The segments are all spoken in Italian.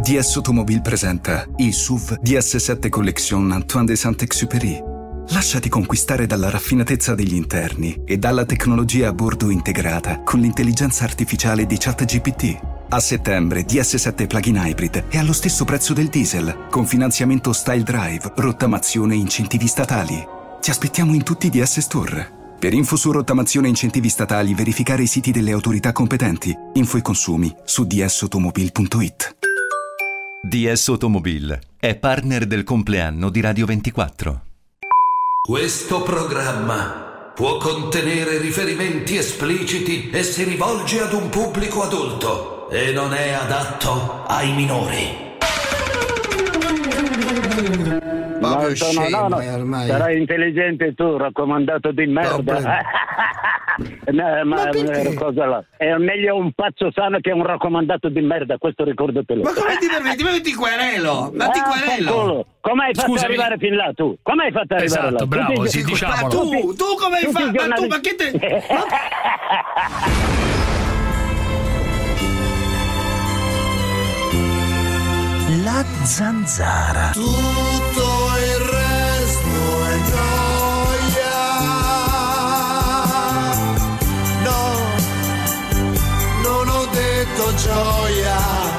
DS Automobile presenta il SUV DS7 Collection Antoine de Saint-Exupéry. Lasciati conquistare dalla raffinatezza degli interni e dalla tecnologia a bordo integrata con l'intelligenza artificiale di ChatGPT. A settembre DS7 Plug-in Hybrid è allo stesso prezzo del diesel, con finanziamento Style Drive, rottamazione e incentivi statali. Ti aspettiamo in tutti i DS Store. Per info su rottamazione e incentivi statali, verificare i siti delle autorità competenti. Info e consumi su dsautomobile.it. DS Automobile è partner del compleanno di Radio 24. Questo programma può contenere riferimenti espliciti e si rivolge ad un pubblico adulto e non è adatto ai minori. No, ormai. Sarai intelligente tu, raccomandato di merda. No, ma cosa là? È meglio un pazzo sano che un raccomandato di merda, questo ricordatelo. Ma come ti permetti? Ti querelo! Ma ti querelo! Come hai fatto ad arrivare fin là tu? Come hai fatto ad arrivare là? Esatto, bravo, sì, diciamolo. Ma tu come hai fatto? Ma tu, ma che te... La zanzara. Tutto il resto è gioia. No, non ho detto gioia.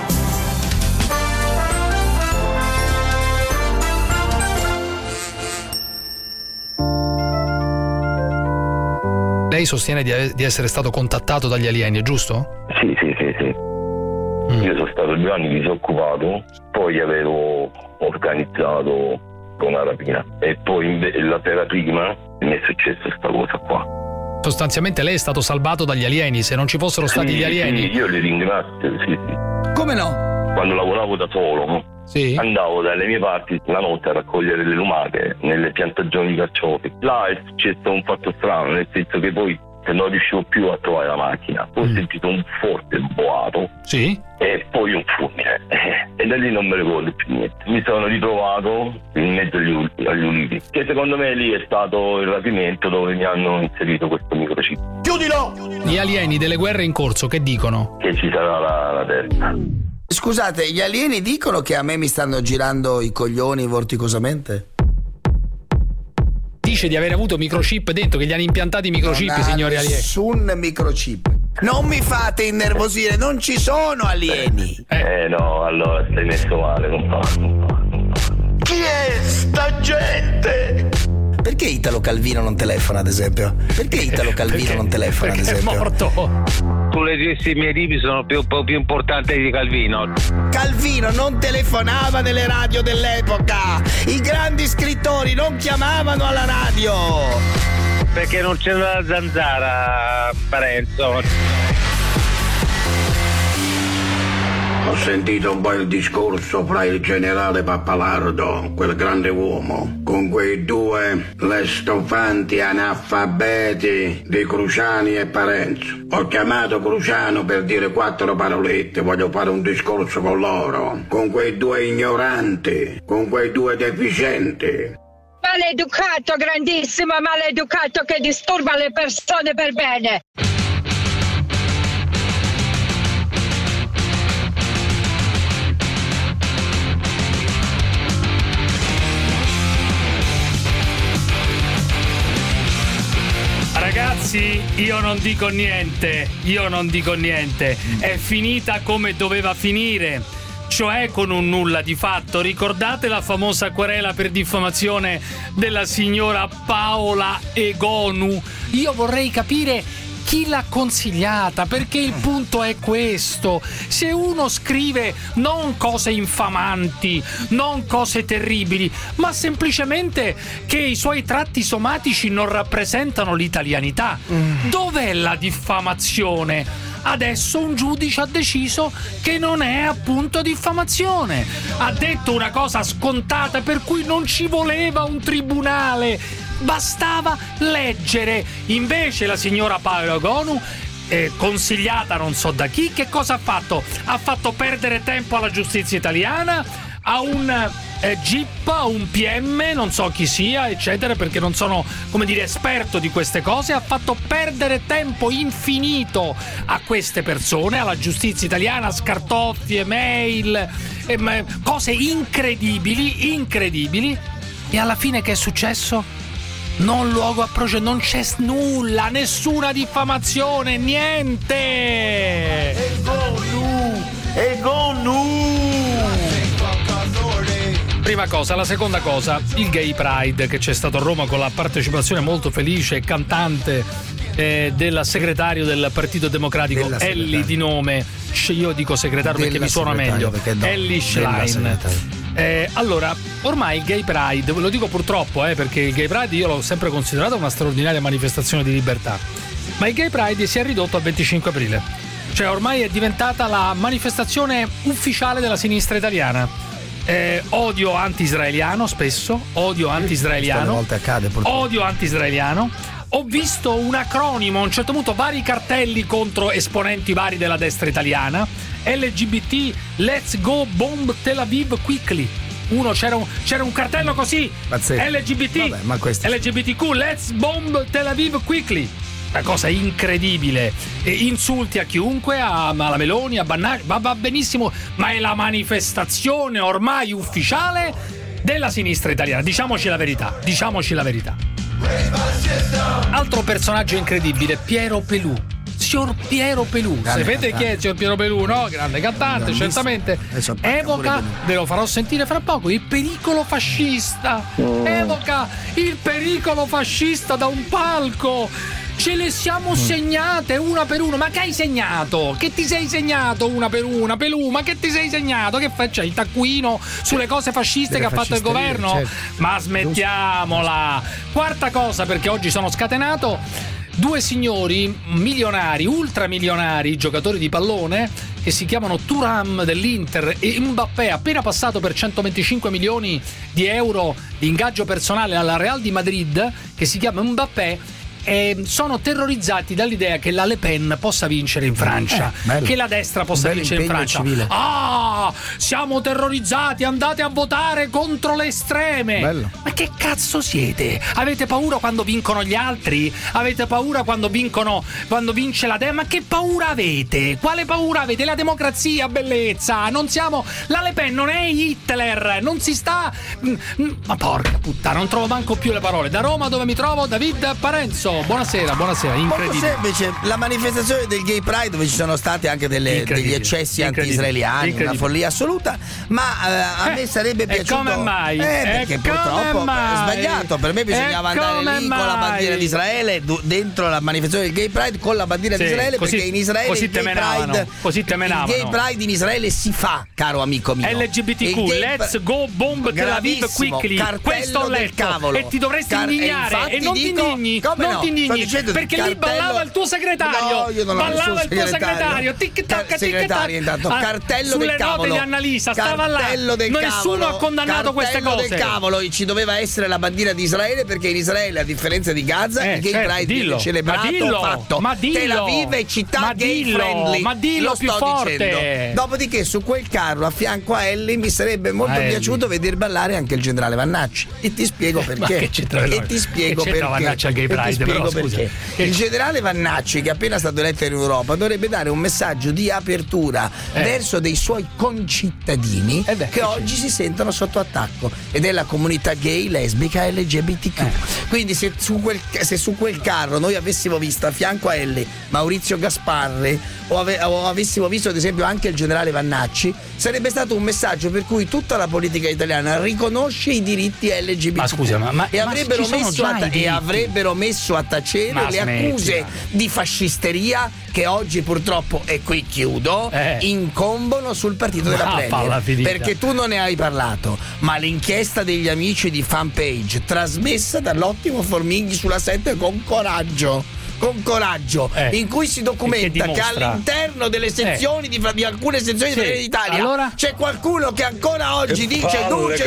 Lei sostiene di essere stato contattato dagli alieni, è giusto? Sì. Io sono stato 2 anni disoccupato, poi avevo organizzato una rapina e poi la sera prima mi è successa questa cosa qua. Sostanzialmente lei è stato salvato dagli alieni, se non ci fossero stati gli alieni... Sì, io li ringrazio, sì. Come no? Quando lavoravo da solo, sì, andavo dalle mie parti la notte a raccogliere le lumache nelle piantagioni di carciofi. Là è successo un fatto strano, nel senso che poi non riuscivo più a trovare la macchina, ho sentito un forte boato, sì, e poi un fulmine e da lì non me ne ricordo più niente. Mi sono ritrovato in mezzo agli ulivi, che secondo me lì è stato il rapimento dove mi hanno inserito questo microchip. Chiudilo! Gli alieni delle guerre in corso che dicono? Che ci sarà la terza. Scusate, gli alieni dicono che a me mi stanno girando i coglioni vorticosamente? Dice di aver avuto microchip dentro, che gli hanno impiantati i microchip, signori alieni. Nessun microchip. Non mi fate innervosire, non ci sono alieni. No, allora stai messo male, non fa. Chi è sta gente? Perché Italo Calvino non telefona, ad esempio? Perché Italo Calvino non telefona, ad esempio? È morto. Tu le dici i miei libri sono più importanti di Calvino. Calvino non telefonava nelle radio dell'epoca. I grandi scrittori non chiamavano alla radio. Perché non c'era la zanzara, Parenzo. Ho sentito un po' il discorso fra il generale Pappalardo, quel grande uomo, con quei 2 lestofanti analfabeti di Cruciani e Parenzo. Ho chiamato Cruciano per dire 4 parolette, voglio fare un discorso con loro, con quei 2 ignoranti, con quei 2 deficienti. Maleducato, grandissimo maleducato che disturba le persone per bene. Ragazzi, io non dico niente. È finita come doveva finire, cioè con un nulla di fatto. Ricordate la famosa querela per diffamazione della signora Paola Egonu? Io vorrei capire chi l'ha consigliata, perché il punto è questo: se uno scrive non cose infamanti, non cose terribili, ma semplicemente che i suoi tratti somatici non rappresentano l'italianità, dov'è la diffamazione? Adesso un giudice ha deciso che non è appunto diffamazione, ha detto una cosa scontata per cui non ci voleva un tribunale, bastava leggere. Invece la signora Paola Egonu, consigliata non so da chi, che cosa ha fatto? Ha fatto perdere tempo alla giustizia italiana, a un GIP, a un PM, non so chi sia, eccetera, perché non sono, come dire, esperto di queste cose. Ha fatto perdere tempo infinito a queste persone, alla giustizia italiana, scartoffie, mail, cose incredibili. E alla fine che è successo? Non luogo a processo, non c'è nulla, nessuna diffamazione, niente. E go nu. Prima cosa. La seconda cosa, il Gay Pride che c'è stato a Roma con la partecipazione molto felice e cantante del segretario del Partito Democratico, Elly di nome, io dico segretario perché mi suona meglio, Elly Schlein. Allora, ormai il Gay Pride, ve lo dico purtroppo, perché il Gay Pride io l'ho sempre considerato una straordinaria manifestazione di libertà, ma il Gay Pride si è ridotto al 25 aprile, cioè ormai è diventata la manifestazione ufficiale della sinistra italiana. Odio anti-israeliano, spesso odio anti-israeliano, volte accade, odio anti-israeliano. Ho visto un acronimo a un certo punto, vari cartelli contro esponenti vari della destra italiana. LGBT, let's go bomb Tel Aviv quickly. C'era un cartello così. Pazzesco. LGBT. Vabbè, ma LGBTQ, let's bomb Tel Aviv quickly. Una cosa incredibile. Insulti a chiunque, alla Meloni, a Bannacci, va benissimo, ma è la manifestazione ormai ufficiale della sinistra italiana. Diciamoci la verità. Altro personaggio incredibile, Piero Pelù. Signor Piero Pelù, sapete chi è signor Piero Pelù, no? Grande cantante, certamente. Evoca, ve lo farò sentire fra poco, il pericolo fascista. Evoca il pericolo fascista da un palco. Ce le siamo segnate una per una. Ma che hai segnato? Che ti sei segnato una per una? Pelù, ma che ti sei segnato? Che faccia il taccuino sulle cose fasciste che ha fatto il governo? Certo. Ma smettiamola. Quarta cosa, perché oggi sono scatenato. 2 signori milionari, ultramilionari, giocatori di pallone, che si chiamano Thuram dell'Inter e Mbappé, appena passato per 125 milioni di euro di ingaggio personale alla Real di Madrid, che si chiama Mbappé, sono terrorizzati dall'idea che la Le Pen possa vincere in Francia, che la destra possa vincere in Francia. Civile. Siamo terrorizzati, andate a votare contro le estreme. Bello. Ma che cazzo siete? Avete paura quando vincono gli altri? Avete paura quando vince la ma che paura avete? Quale paura avete? La democrazia, bellezza. Non siamo, la Le Pen non è Hitler, non si sta, ma porca puttana, non trovo manco più le parole. Da Roma, dove mi trovo, David Parenzo. Buonasera, incredibile. Molto semplice, la manifestazione del Gay Pride, dove ci sono stati anche degli eccessi anti-israeliani, una follia assoluta, ma a me sarebbe piaciuto. Come mai? Perché purtroppo è sbagliato. Per me bisognava andare lì con la bandiera di Israele dentro la manifestazione del Gay Pride con la bandiera di Israele, perché in Israele il Gay Pride in Israele si fa, caro amico mio. LGBTQ, let's go bomb Tel Aviv quickly. Questo ho letto e ti dovresti indignare, e non ti indigni. Perché lì ballava il tuo segretario. No, io non ballava il tuo segretario. Tic-tac, segretario, intanto. Cartello del cavolo. Sulle note di Annalisa stava là. Nessuno ha condannato queste cose. Cartello del cavolo. Ci doveva essere la bandiera di Israele, perché in Israele, a differenza di Gaza, il Gay Pride viene celebrato, fatto. Tel Aviv è città gay friendly. Ma dillo lo più sto forte. Dicendo. Dopodiché, su quel carro a fianco a Ellie mi sarebbe molto piaciuto vedere ballare anche il generale Vannacci. E ti spiego perché. Vannacci al Gay Pride, però scusa. Il generale Vannacci, che è appena stato eletto in Europa, dovrebbe dare un messaggio di apertura verso dei suoi concittadini che oggi si sentono sotto attacco, ed è la comunità gay, lesbica e LGBTQ. Quindi se su quel carro noi avessimo visto a fianco a Ellie Maurizio Gasparri o avessimo visto ad esempio anche il generale Vannacci, sarebbe stato un messaggio per cui tutta la politica italiana riconosce i diritti LGBT. Ma scusa, e avrebbero messo a tacere le accuse di fascisteria che oggi purtroppo, e qui chiudo, incombono sul partito della Premier, perché tu non ne hai parlato, ma l'inchiesta degli amici di Fanpage, trasmessa dall'ottimo Formigli sulla 7 con coraggio, con coraggio, in cui si documenta che all'interno delle sezioni di alcune sezioni di Fratelli d'Italia c'è qualcuno che ancora oggi dice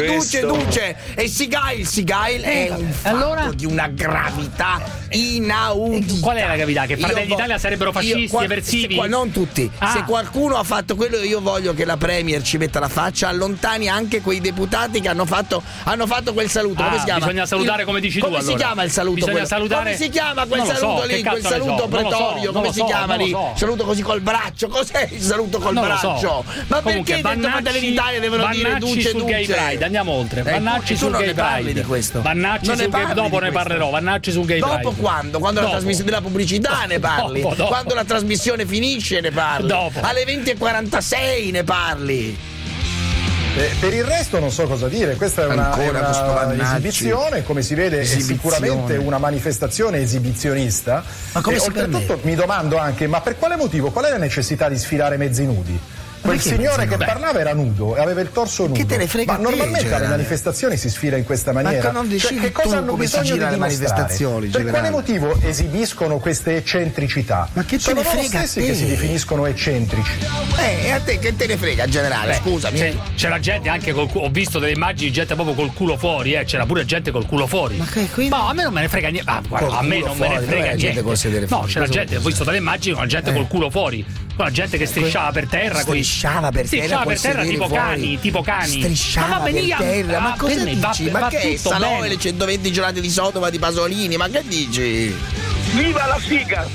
duce e Sigail è un fatto di una gravità inaudita. Qual è la gravità? Che Fratelli d'Italia sarebbero fascisti, eversivi? Non tutti. Se qualcuno ha fatto quello, io voglio che la Premier ci metta la faccia, allontani anche quei deputati che hanno fatto quel saluto. Come si chiama? Bisogna salutare come dici tu. Come si chiama il saluto? Bisogna salutare. Come si chiama quel saluto lì? Quel saluto pretorio? Come si chiama lì? Saluto così col braccio. Cos'è il saluto col braccio? Ma perché dentro Fratelli d'Italia devono dire duce sul Gay Pride? Andiamo oltre. Vannacci sul Gay Pride. Di questo. Vannacci sul Gay Pride. Dopo ne parlerò. Vannacci sul Gay Pride. Dopo quando? Quando la trasmissione della pubblicità ne parli. Quando la trasmissione finisce ne parli. Alle 20:46 ne parli. Per il resto non so cosa dire, questa è una esibizione, come si vede è sicuramente una manifestazione esibizionista. Ma come si oltretutto mi domando anche, ma per quale motivo, qual è la necessità di sfilare mezzi nudi? Quel signore che parlava era nudo e aveva il torso nudo. Che te ne frega? Ma normalmente alle manifestazioni si sfila in questa maniera. Ma non decidi che cosa hanno bisogno di manifestazioni? Per quale motivo esibiscono queste eccentricità? Ma che te ne frega? Sono loro stessi che si definiscono eccentrici. E a te che te ne frega, generale? Scusami. C'era gente anche ho visto delle immagini, gente proprio col culo fuori, c'era pure gente col culo fuori. Ma che quindi? No, a me non me ne frega niente. A me non me ne frega niente. No, c'era gente, ho visto delle immagini con gente col culo fuori. Con la gente che strisciava per terra. Strisciava per terra tipo cani. Strisciava per terra. Ma cosa dici? Ma che è Salò e le 120 giornate di Sodoma di Pasolini? Ma che dici? Viva la figa!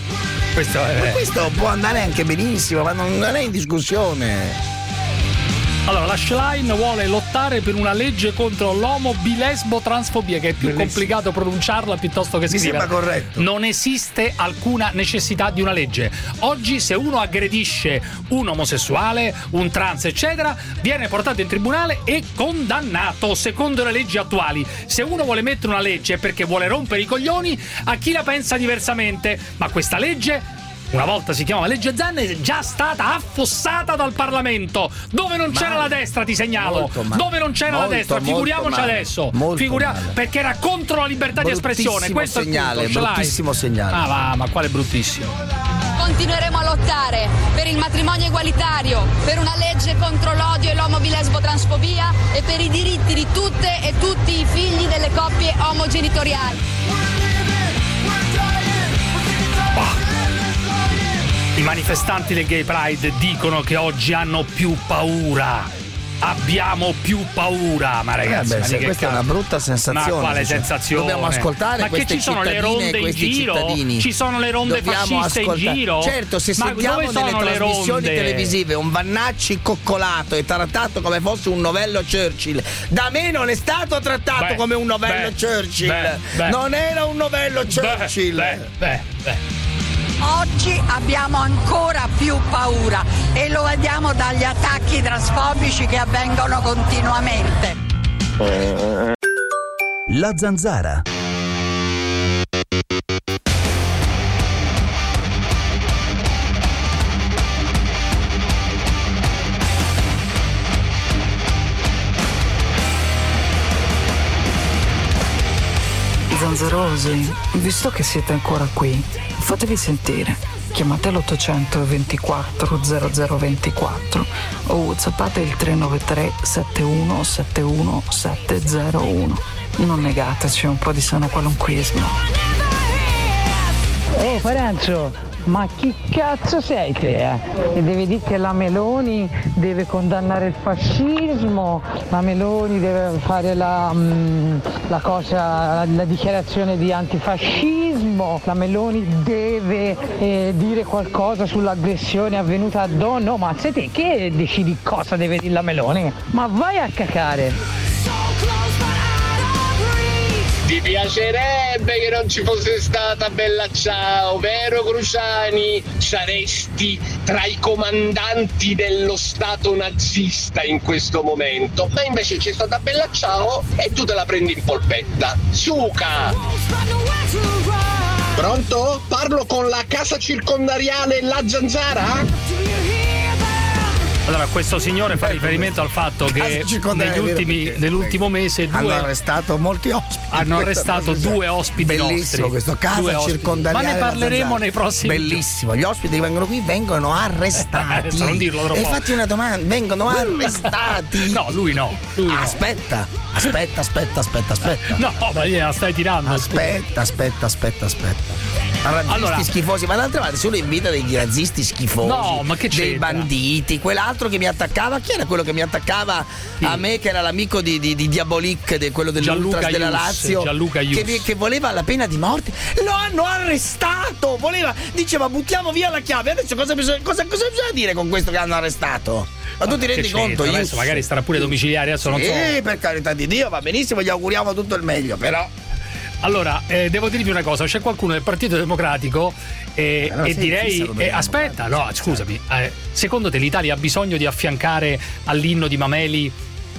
Questo può andare anche benissimo, ma non è in discussione. Allora, la Schlein vuole lottare per una legge contro l'omo-bilesbo-transfobia, che è più complicato pronunciarla piuttosto che scriverla. Mi sembra corretto. Non esiste alcuna necessità di una legge. Oggi, se uno aggredisce un omosessuale, un trans, eccetera, viene portato in tribunale e condannato secondo le leggi attuali. Se uno vuole mettere una legge è perché vuole rompere i coglioni a chi la pensa diversamente. Ma questa legge, una volta si chiamava legge Zan, è già stata affossata dal Parlamento, dove non c'era la destra, ti segnalo, dove non c'era la destra, figuriamoci adesso, perché era contro la libertà di espressione. Questo segnale, bruttissimo segnale. Ma quale bruttissimo? Continueremo a lottare per il matrimonio egualitario, per una legge contro l'odio e l'omo-bilesbo-transfobia e per i diritti di tutte e tutti i figli delle coppie omogenitoriali. I manifestanti del Gay Pride dicono che oggi hanno più paura. Abbiamo più paura, ma ragazzi, questa è una brutta sensazione. Ma quale sensazione? Dobbiamo ascoltare queste cittadine e questi cittadini. Ci sono le ronde fasciste in giro? Certo, se sentiamo nelle trasmissioni televisive un Vannacci coccolato e trattato come fosse un novello Churchill, da me non è stato trattato come un novello Churchill. Non era un novello Churchill. Oggi abbiamo ancora più paura e lo vediamo dagli attacchi transfobici che avvengono continuamente. La Zanzara. Zanzarosi, visto che siete ancora qui, fatevi sentire. Chiamate l'800 24 0024 o whatsappate il 393 71 71 701. Non negateci un po' di sano qualunquismo. Parenzo, ma chi cazzo sei te? E devi dire che la Meloni deve condannare il fascismo, la Meloni deve fare la dichiarazione di antifascismo, la Meloni deve dire qualcosa sull'aggressione avvenuta a Don. No, ma sei te che decidi cosa deve dire la Meloni? Ma vai a cacare! Ti piacerebbe che non ci fosse stata Bella Ciao, vero Cruciani? Saresti tra i comandanti dello Stato nazista in questo momento, ma invece c'è stata Bella Ciao e tu te la prendi in polpetta. Suca! Pronto? Parlo con la casa circondariale La Zanzara? Allora, questo signore fa riferimento al fatto che nell'ultimo mese hanno arrestato molti ospiti. Hanno arrestato 2 ospiti bellissimo nostri. Questo caso circondariale. Ma ne parleremo nei prossimi. Bellissimo. Gli ospiti che vengono qui vengono arrestati. Non dirlo troppo. E fatti una domanda, vengono arrestati. No, lui no. Aspetta. No, ma gliela stai tirando. Aspetta. Razzisti schifosi, ma d'altra parte se uno invita degli razzisti schifosi, no, ma che dei banditi, quell'altro che mi attaccava, chi era quello che mi attaccava a me, che era l'amico di Diabolik, quello dell'Ultras della Lazio, che voleva la pena di morte? Lo hanno arrestato, diceva buttiamo via la chiave. Adesso cosa bisogna dire con questo che hanno arrestato? Ma tu ti rendi conto? Adesso magari starà pure domiciliare, adesso non so. Per carità di Dio, va benissimo, gli auguriamo tutto il meglio, però. Allora, devo dirvi una cosa, c'è qualcuno del Partito Democratico e direi aspetta, no, scusami, secondo te l'Italia ha bisogno di affiancare all'inno di Mameli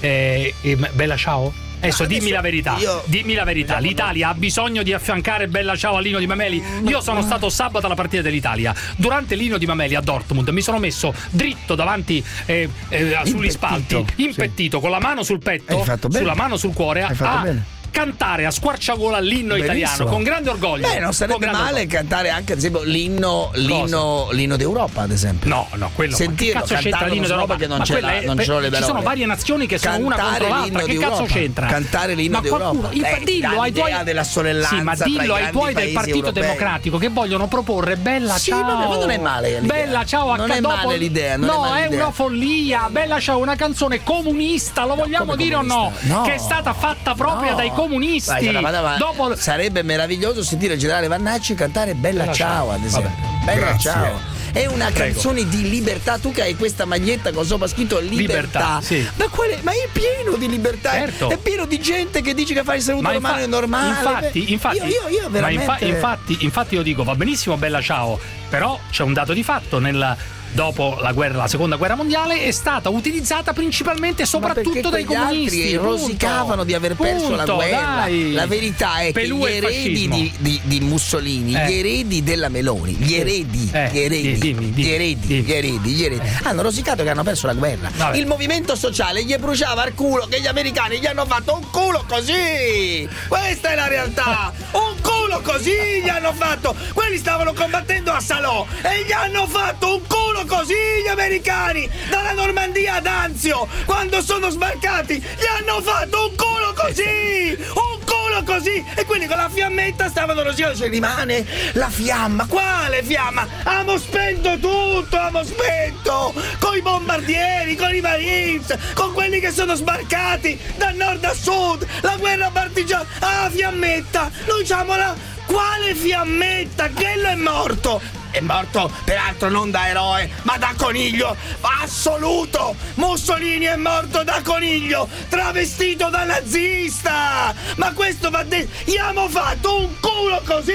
Bella Ciao? Adesso dimmi la verità, l'Italia ha bisogno di affiancare Bella Ciao all'inno di Mameli? Io sono stato sabato alla partita dell'Italia, durante l'inno di Mameli a Dortmund mi sono messo dritto davanti sugli spalti, impettito, con la mano sul petto, sulla mano sul cuore, cantare a squarciagola l'inno italiano con grande orgoglio. Non sarebbe male cantare anche ad esempio l'inno d'Europa, ad esempio. No, quello sentirlo, che cazzo c'entra l'inno d'Europa? Che non ce l'ho le parole. Ci sono varie nazioni che sono una contro l'altra, che cazzo c'entra? Cantare l'inno d'Europa. Dillo ai tuoi della sorellanza. Sì, ma dillo ai tuoi del Partito Democratico che vogliono proporre Bella Ciao. Ma non è male l'idea. Bella Ciao non è male l'idea. No, è una follia. Bella Ciao, una canzone comunista, lo vogliamo dire o no? Che è stata fatta proprio dai comunisti. Dopo sarebbe meraviglioso sentire il generale Vannacci cantare Bella Ciao, ad esempio. Bella Ciao. È una canzone di libertà. Tu che hai questa maglietta con sopra scritto libertà. Sì. Ma è pieno di libertà. Certo. È pieno di gente che dice che fare il saluto romano è normale. Infatti, io veramente. Infatti io dico va benissimo Bella Ciao, però c'è un dato di fatto dopo la seconda guerra mondiale è stata utilizzata principalmente soprattutto dai comunisti. Altri rosicavano di aver perso la guerra. Dai. La verità è che gli eredi di Mussolini, gli eredi della Meloni, gli eredi hanno rosicato che hanno perso la guerra. Vabbè. Il movimento sociale gli bruciava il culo che gli americani gli hanno fatto un culo così. Questa è la realtà. Un culo così gli hanno fatto. Quelli stavano combattendo a Salò e gli hanno fatto un culo così gli americani dalla Normandia ad Anzio. Quando sono sbarcati gli hanno fatto un culo così e quelli con la fiammetta stavano rosicando. Cioè rimane la fiamma. Quale fiamma? Abbiamo spento tutto, con i bombardieri, con i Marines, con quelli che sono sbarcati da nord a sud, la guerra partigiana. Fiammetta, noi diciamo quale fiammetta? Quello è morto, peraltro non da eroe, ma da coniglio assoluto. Mussolini è morto da coniglio, travestito da nazista. Ma questo va detto. Gli abbiamo fatto un culo così.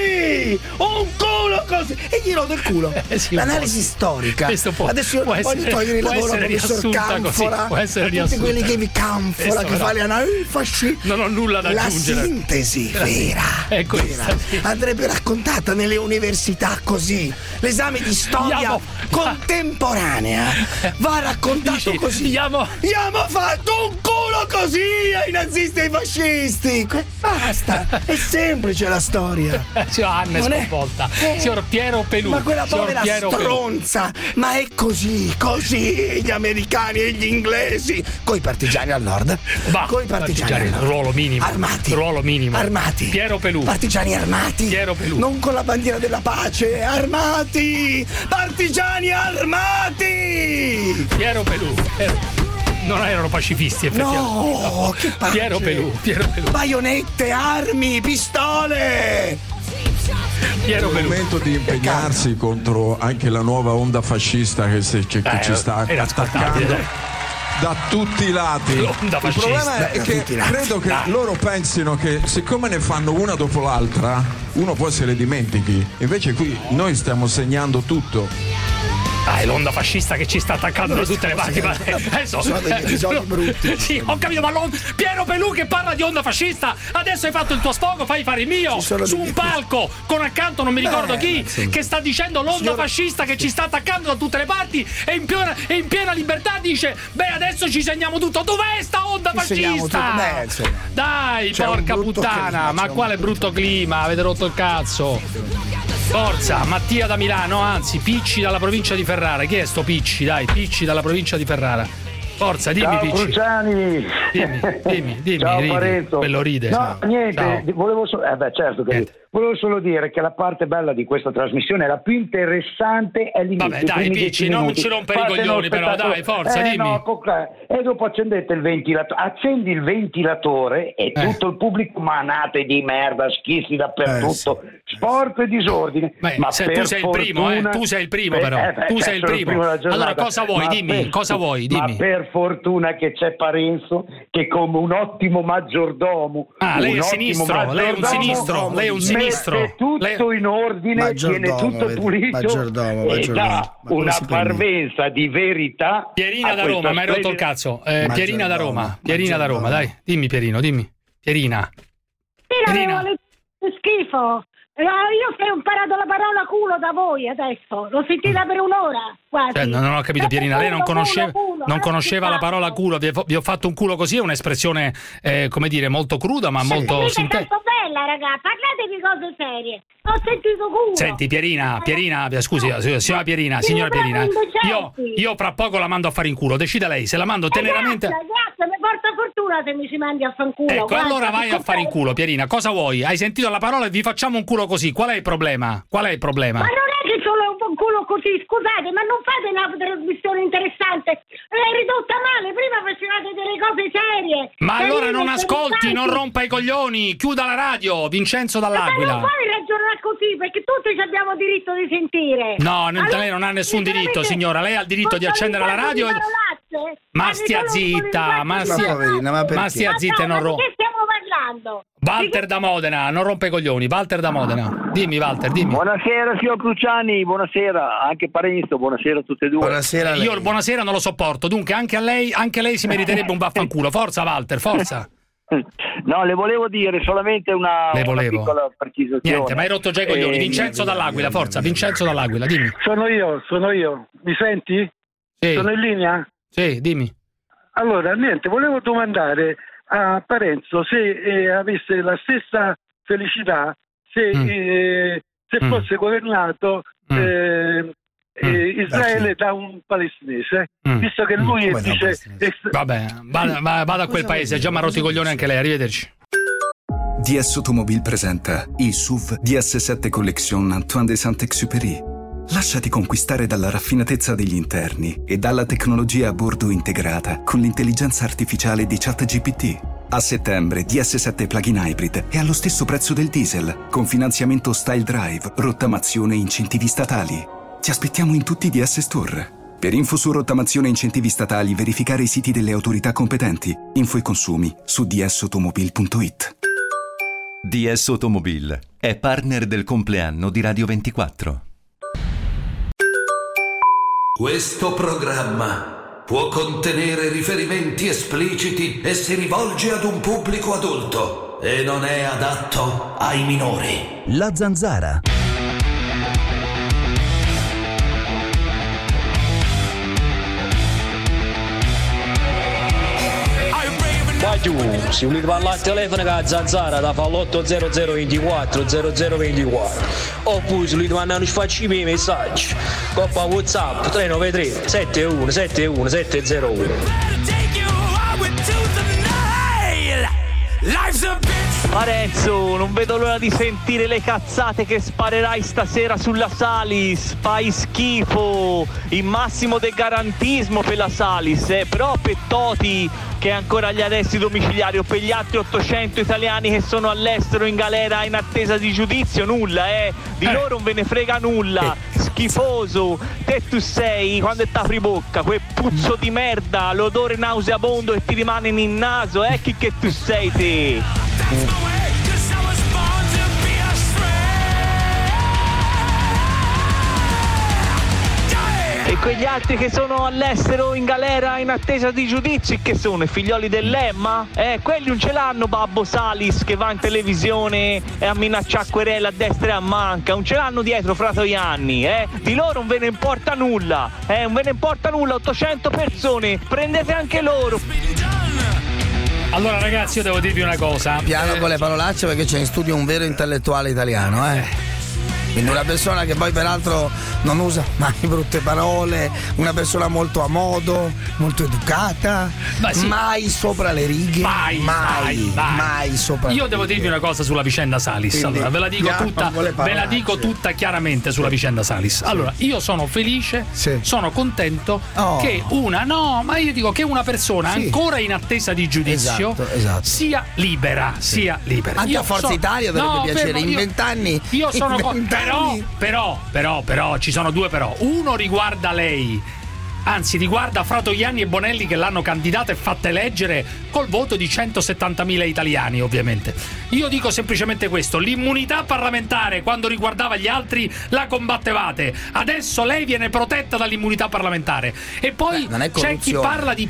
E gli rodo il culo. L'analisi storica. Adesso io voglio togliere il lavoro al professor Canfora. Tutti quelli che vi Canfora che fa le analisi fascisti. Non ho nulla da aggiungere. La sintesi vera andrebbe raccontata nelle università così. L'esame di storia contemporanea va raccontato così. Abbiamo fatto un culo così ai nazisti e ai fascisti. Basta, è semplice la storia. Signor Anne sconvolta. Signor Piero Pelù. Ma quella povera stronza. Ma è così gli americani e gli inglesi. Coi partigiani al nord. Coi partigiani al nord. Ruolo minimo. Armati. Piero Pelù. Partigiani armati. Piero Pelù. Non con la bandiera della pace. Armati. Partigiani armati. Piero Pelù. Non erano pacifisti, effettivamente. No, che pace. Piero Pelù. Baionette, armi, pistole. È il momento di impegnarsi contro anche la nuova onda fascista che ci sta attaccando da tutti i lati. Il problema è che credo che loro pensino che siccome ne fanno una dopo l'altra uno poi se le dimentichi, invece qui noi stiamo segnando tutto. l'onda fascista che ci sta attaccando da tutte le parti. Adesso sono degli episodi brutti. Sì, ho capito, ma Piero Pelù che parla di onda fascista. Adesso hai fatto il tuo sfogo, fai fare il mio su un palco con accanto non mi ricordo chi che sta dicendo l'onda fascista che ci sta attaccando da tutte le parti e in piena libertà dice adesso ci segniamo tutto. Dov'è sta onda fascista? Dai, porca puttana, ma quale brutto clima, avete rotto il cazzo. Forza, Mattia da Milano, anzi Picci dalla provincia di Ferrara. Chi è sto Picci? Dai, Picci dalla provincia di Ferrara. Forza, dimmi. Ciao, Picci. Cruciani. Dimmi. Ciao, ridi. Parenzo. Quello ride. No, niente, volevo certo che niente. Volevo solo dire che la parte bella di questa trasmissione, la più interessante è l'inizio. Vabbè, dai, Picci, non ci rompere i coglioni, però, dai, forza, dimmi. No, e dopo accendete il ventilatore, accendi il ventilatore e tutto il pubblico manate di merda, schiffi dappertutto, sport e disordine. Ma tu sei il primo, tu sei il primo, però. Tu sei il primo. Allora, cosa vuoi? Dimmi, cosa vuoi? Dimmi. Ma per fortuna che c'è Parenzo, che come un ottimo maggiordomo. Lei è sinistro, lei è un sinistro, lei è un sinistro. Mette tutto in ordine, tiene tutto pulito e dà una parvenza di verità. Pierina da Roma, mi hai rotto il cazzo. Pierina da Roma, dai, dimmi Pierino, dimmi. Pierina. Schifo. Io ho imparato la parola culo da voi adesso, l'ho sentita per un'ora quasi. Non ho capito, Pierina, lei non conosceva la parola culo, vi ho fatto un culo così, è un'espressione come dire molto cruda ma molto sintetica. Molto bella, raga, parlate di cose serie. Ho sentito culo. Senti Pierina, scusi, signora Pierina, io fra poco la mando a fare in culo, decida lei, se la mando teneramente. Grazie, mi porta fortuna se mi ci mandi a fanculo. Ecco, allora vai a fare in culo, Pierina, cosa vuoi? Hai sentito la parola e vi facciamo un culo così, qual è il problema? Ma non è che solo un culo così, scusate, ma non fate una trasmissione interessante, l'hai ridotta male, prima facevate delle cose serie. Ma allora non ascolti, non rompa i coglioni, chiuda la radio, Vincenzo dall'Aquila. Ma non puoi ragionare così, perché tutti abbiamo diritto di sentire. No, lei non ha nessun diritto, signora, lei ha il diritto di accendere la radio. Ma stia zitta, ma stia zitta e non rompa. Di che stiamo parlando? Walter da Modena, non rompe i coglioni, Walter da Modena. Dimmi Walter, dimmi. Buonasera signor Cruciani, buonasera, anche Parenzo, buonasera a tutte e due. Buonasera. Io il buonasera non lo sopporto, dunque anche lei si meriterebbe un vaffanculo. Forza Walter, forza. No, le volevo dire solamente una piccola precisazione. Niente, ma hai rotto già i coglioni. Vincenzo dall'Aquila, forza, Vincenzo dall'Aquila, dimmi. Sono io. Mi senti? Sì. Sono in linea? Sì, dimmi. Allora, niente, volevo domandare a Parenzo se avesse la stessa felicità se fosse governato Israele da un palestinese, visto che lui dice vabbè, vada a quel paese, già mi ha rotto i coglioni anche lei, arrivederci. DS Automobile presenta il SUV DS7 Collection Antoine de Saint-Exupéry. Lasciati conquistare dalla raffinatezza degli interni e dalla tecnologia a bordo integrata con l'intelligenza artificiale di ChatGPT. A settembre DS7 Plug-in Hybrid è allo stesso prezzo del diesel, con finanziamento Style Drive, rottamazione e incentivi statali. Ti aspettiamo in tutti i DS Store. Per info su rottamazione e incentivi statali, verificare i siti delle autorità competenti. Info e consumi su dsautomobile.it. DS Automobile è partner del compleanno di Radio 24. Questo programma può contenere riferimenti espliciti e si rivolge ad un pubblico adulto e non è adatto ai minori. La Zanzara. Ma tu, se volete parlare al telefono con la Zanzara da fa l'80024 0024 oppure se volete mandare un spacci miei messaggi coppa WhatsApp 393 7171 701. Parenzo, non vedo l'ora di sentire le cazzate che sparerai stasera sulla Salis. Fai schifo. Il massimo del garantismo per la Salis, però per Toti che è ancora agli arresti domiciliari o per gli altri 800 italiani che sono all'estero in galera in attesa di giudizio, nulla, di loro non ve ne frega nulla. Schifoso. Te tu sei, quando t'apri bocca, quel puzzo di merda, l'odore nauseabondo che ti rimane nel naso, chi che tu sei te? E quegli altri che sono all'estero in galera in attesa di giudizi, che sono i figlioli dell'Emma? Quelli non ce l'hanno Babbo Salis che va in televisione e a minacciare querela a destra e a manca, non ce l'hanno dietro Fratoianni, di loro non ve ne importa nulla, non ve ne importa nulla, 800 persone, prendete anche loro. Allora ragazzi, io devo dirvi una cosa. Piano con le parolacce, perché c'è in studio un vero intellettuale italiano, Quindi una persona che poi peraltro non usa mai brutte parole, una persona molto a modo, molto educata, mai sopra le righe, mai sopra. Io devo dirvi una cosa sulla vicenda Salis. Quindi, allora, ve la dico tutta chiaramente sulla vicenda Salis. Allora, io sono felice, sono contento che una persona ancora in attesa di giudizio sia libera. Anche a Forza Italia dovrebbe piacere in 20 anni. Io sono però ci sono due però. Uno riguarda lei, anzi riguarda Fratoianni e Bonelli, che l'hanno candidata e fatta eleggere col voto di 170.000 italiani, ovviamente. Io dico semplicemente questo: l'immunità parlamentare quando riguardava gli altri la combattevate, adesso lei viene protetta dall'immunità parlamentare. E poi c'è chi parla di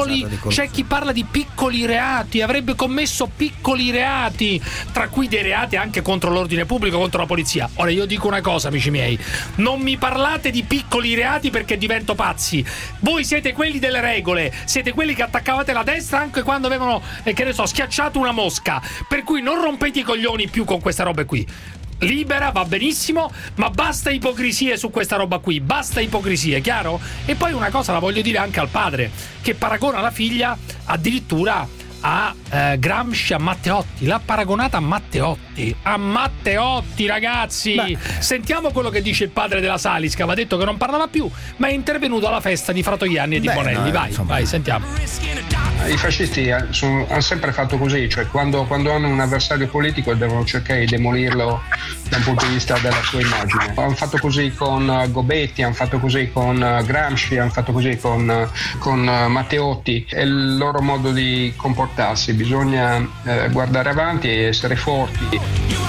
piccoli reati, avrebbe commesso piccoli reati, tra cui dei reati anche contro l'ordine pubblico, contro la polizia. Ora io dico una cosa, amici miei, non mi parlate di piccoli reati perché divento pazzi. Voi siete quelli delle regole, siete quelli che attaccavate la destra anche quando avevano, schiacciato una mosca. Per cui non rompete i coglioni più con queste robe qui. Libera, va benissimo, ma basta ipocrisie su questa roba qui, basta ipocrisie, chiaro? E poi una cosa la voglio dire anche al padre, che paragona la figlia addirittura a Gramsci, a Matteotti. L'ha paragonata a Matteotti, ragazzi. Sentiamo quello che dice il padre della Salis, che aveva detto che non parlava più, ma è intervenuto alla festa di Fratoianni e di Bonelli. Vai, sentiamo. I fascisti hanno sempre fatto così, cioè quando hanno un avversario politico devono cercare di demolirlo da un punto di vista della sua immagine. Hanno fatto così con Gobetti, hanno fatto così con Gramsci, hanno fatto così con Matteotti. È il loro modo di comportarsi, bisogna guardare avanti e essere forti.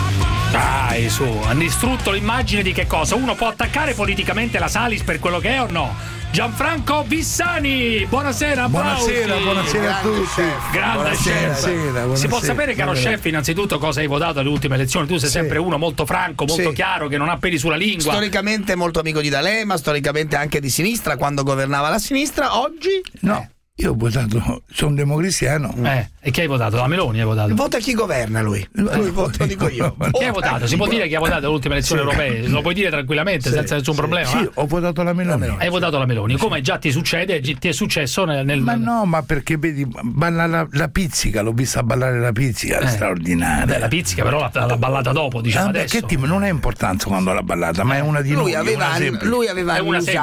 Dai, su, hanno distrutto l'immagine di che cosa? Uno può attaccare politicamente la Salis per quello che è o no? Gianfranco Bissani, buonasera. Buonasera a tutti. Grande chef. Si può sapere, caro chef, innanzitutto cosa hai votato alle ultime elezioni? Tu sei sempre uno molto franco, molto chiaro, che non ha peli sulla lingua. Storicamente molto amico di D'Alema, storicamente anche di sinistra, quando governava la sinistra. Oggi? No. Io ho votato, sono democristiano. E chi hai votato? La Meloni hai votato? Vota chi governa lui. Lui vota, dico io. Chi hai votato? Si può dire chi ha votato alle ultime elezioni europee? Lo puoi dire tranquillamente, senza nessun problema? Sì, ho votato la Meloni. Hai votato la Meloni. Come già ti succede, ti è successo nel... Ma no, ma perché vedi, balla la pizzica, l'ho vista ballare la pizzica, straordinaria. La pizzica però l'ha ballata dopo, diciamo adesso. Perché non ha importanza quando l'ha ballata, ma è una di noi. Lui aveva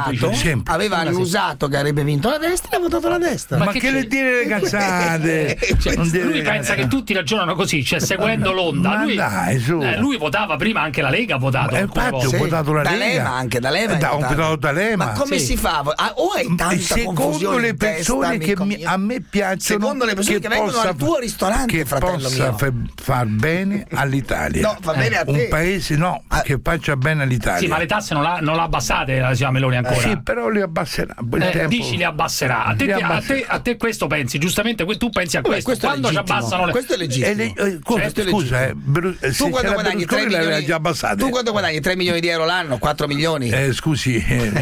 annusato che avrebbe vinto la destra e ha votato la destra. Ma che le dire le cazzate? Lui pensa che tutti ragionano così, cioè seguendo l'onda. Lui votava prima, anche la Lega ha votato. Infatti ho votato la Lega. Anche D'Alema. Ho votato D'Alema. Ma come si fa? O hai tanta secondo le persone che a me piacciono, secondo le persone che vengono al tuo ristorante, fratello mio, possa far bene all'Italia. No, fa bene a te. Un paese che faccia bene all'Italia. Sì, ma le tasse non l'ha abbassate la signora Meloni ancora. Sì, però le abbasserà. Dici le abbasserà. A te questo pensi, giustamente tu pensi a questo. Quando ci abbassano le... Questo è legittimo. Scusa, tu quando guadagni 3 milioni, tu quando guadagni 3 milioni di euro l'anno, 4 milioni. Scusi,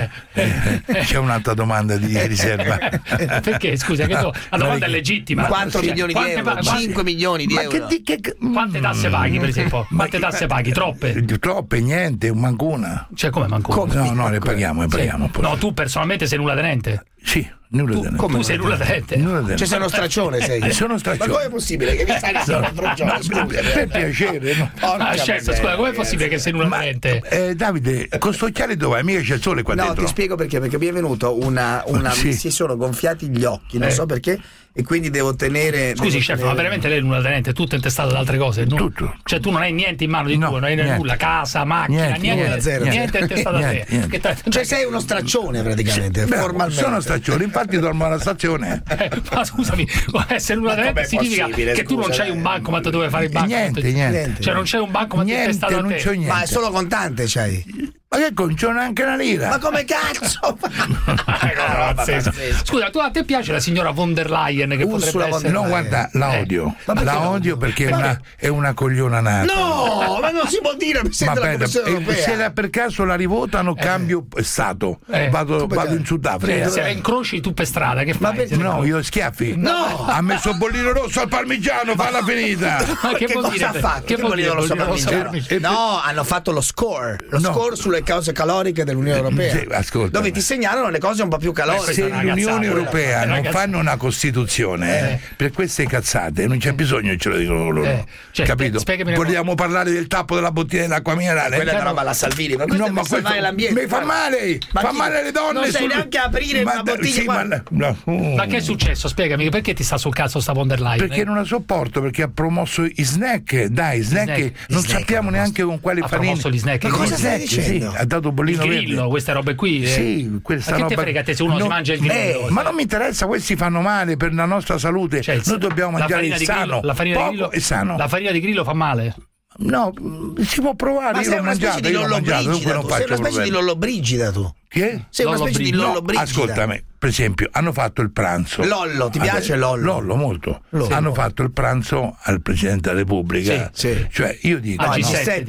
c'è un'altra domanda di riserva. Perché? Scusa, la domanda è legittima. 4 milioni di euro, 5 milioni di euro. Quante tasse paghi, per esempio? Quante tasse paghi? Troppe? Troppe, niente, mancuna. Cioè, come mancuna? No, le paghiamo. No, tu personalmente sei nullatenente? Sì. Tu sei nullatenente? Cioè sei uno straccione, sei? Sono straccione. Ma come è possibile che mi stai dicendo per piacere, no? Scusa, com'è possibile che sei nullatenente? Davide, con sto occhiale dov'è? Mica c'è il sole qua dentro. No, ti spiego perché mi è venuto mi si sono gonfiati gli occhi, non so perché, e quindi devo tenere. Scusi, chef, ma veramente lei è nullatenente? Tutto intestato ad altre cose? Tutto. Cioè tu non hai niente in mano di tuo, non hai nulla, casa, macchina, niente intestato a te. Cioè sei uno straccione praticamente, formalmente. Sono straccione, infatti dormo alla stazione. Ma scusami, essere nullatenente significa che tu non c'hai un bancomat dove fare il bancomat? Niente. Cioè non c'è un bancomat intestato a te? Ma è solo contante c'hai? Ma che c'è anche una lira? Ma come cazzo? Scusa, a te piace la signora von der Leyen che potrebbe essere? No, guarda, la odio. La odio perché è una cogliona nata. No, ma non si può dire Presidente della Commissione Europea. Se per caso la rivotano cambio stato. Vado in Sudafrica. Se la incroci tu per strada, che fai? No, io schiaffi. No! Ha messo bollino rosso al parmigiano, falla finita. Ma che cosa ha fatto? Che bollino rosso al parmigiano? No, hanno fatto lo score sulle cose caloriche dell'Unione Europea. Sì, ascolta. Dove ti segnalano le cose un po' più caloriche. Se l'Unione Europea non fanno una Costituzione per queste cazzate non c'è bisogno che ce lo dicono loro. Capito? Vogliamo parlare del tappo della bottiglia dell'acqua minerale? Quella è una roba alla Salvini, ma questo è per salvare l'ambiente. Mi fa male! Fa male alle donne! Non sai neanche aprire una bottiglia. Ma che è successo? Spiegami, perché ti sta sul cazzo sta von der Leyen? Perché non la sopporto, perché ha promosso i snack. Dai, snack non sappiamo neanche con quali farine. Ha promosso gli snack? Ma cosa stai dicendo? Ha dato bollino il grillo, verde. Queste robe qui? Sì, questa ma roba. Che te frega te se uno si mangia il grillo? Ma non mi interessa, questi fanno male per la nostra salute. Noi dobbiamo mangiare il sano. La farina di grillo è sano. La farina di grillo fa male? No, si può provare. Ma sei una specie di Lollobrigida tu. Sei una specie di Lollobrigida tu. Che? Sei una specie di Lollobrigida. Ascoltami, per esempio, hanno fatto il pranzo. Lollo, ti piace Lollo? Lollo, molto. Hanno fatto il pranzo al Presidente della Repubblica. Sì. Cioè, io dico. Al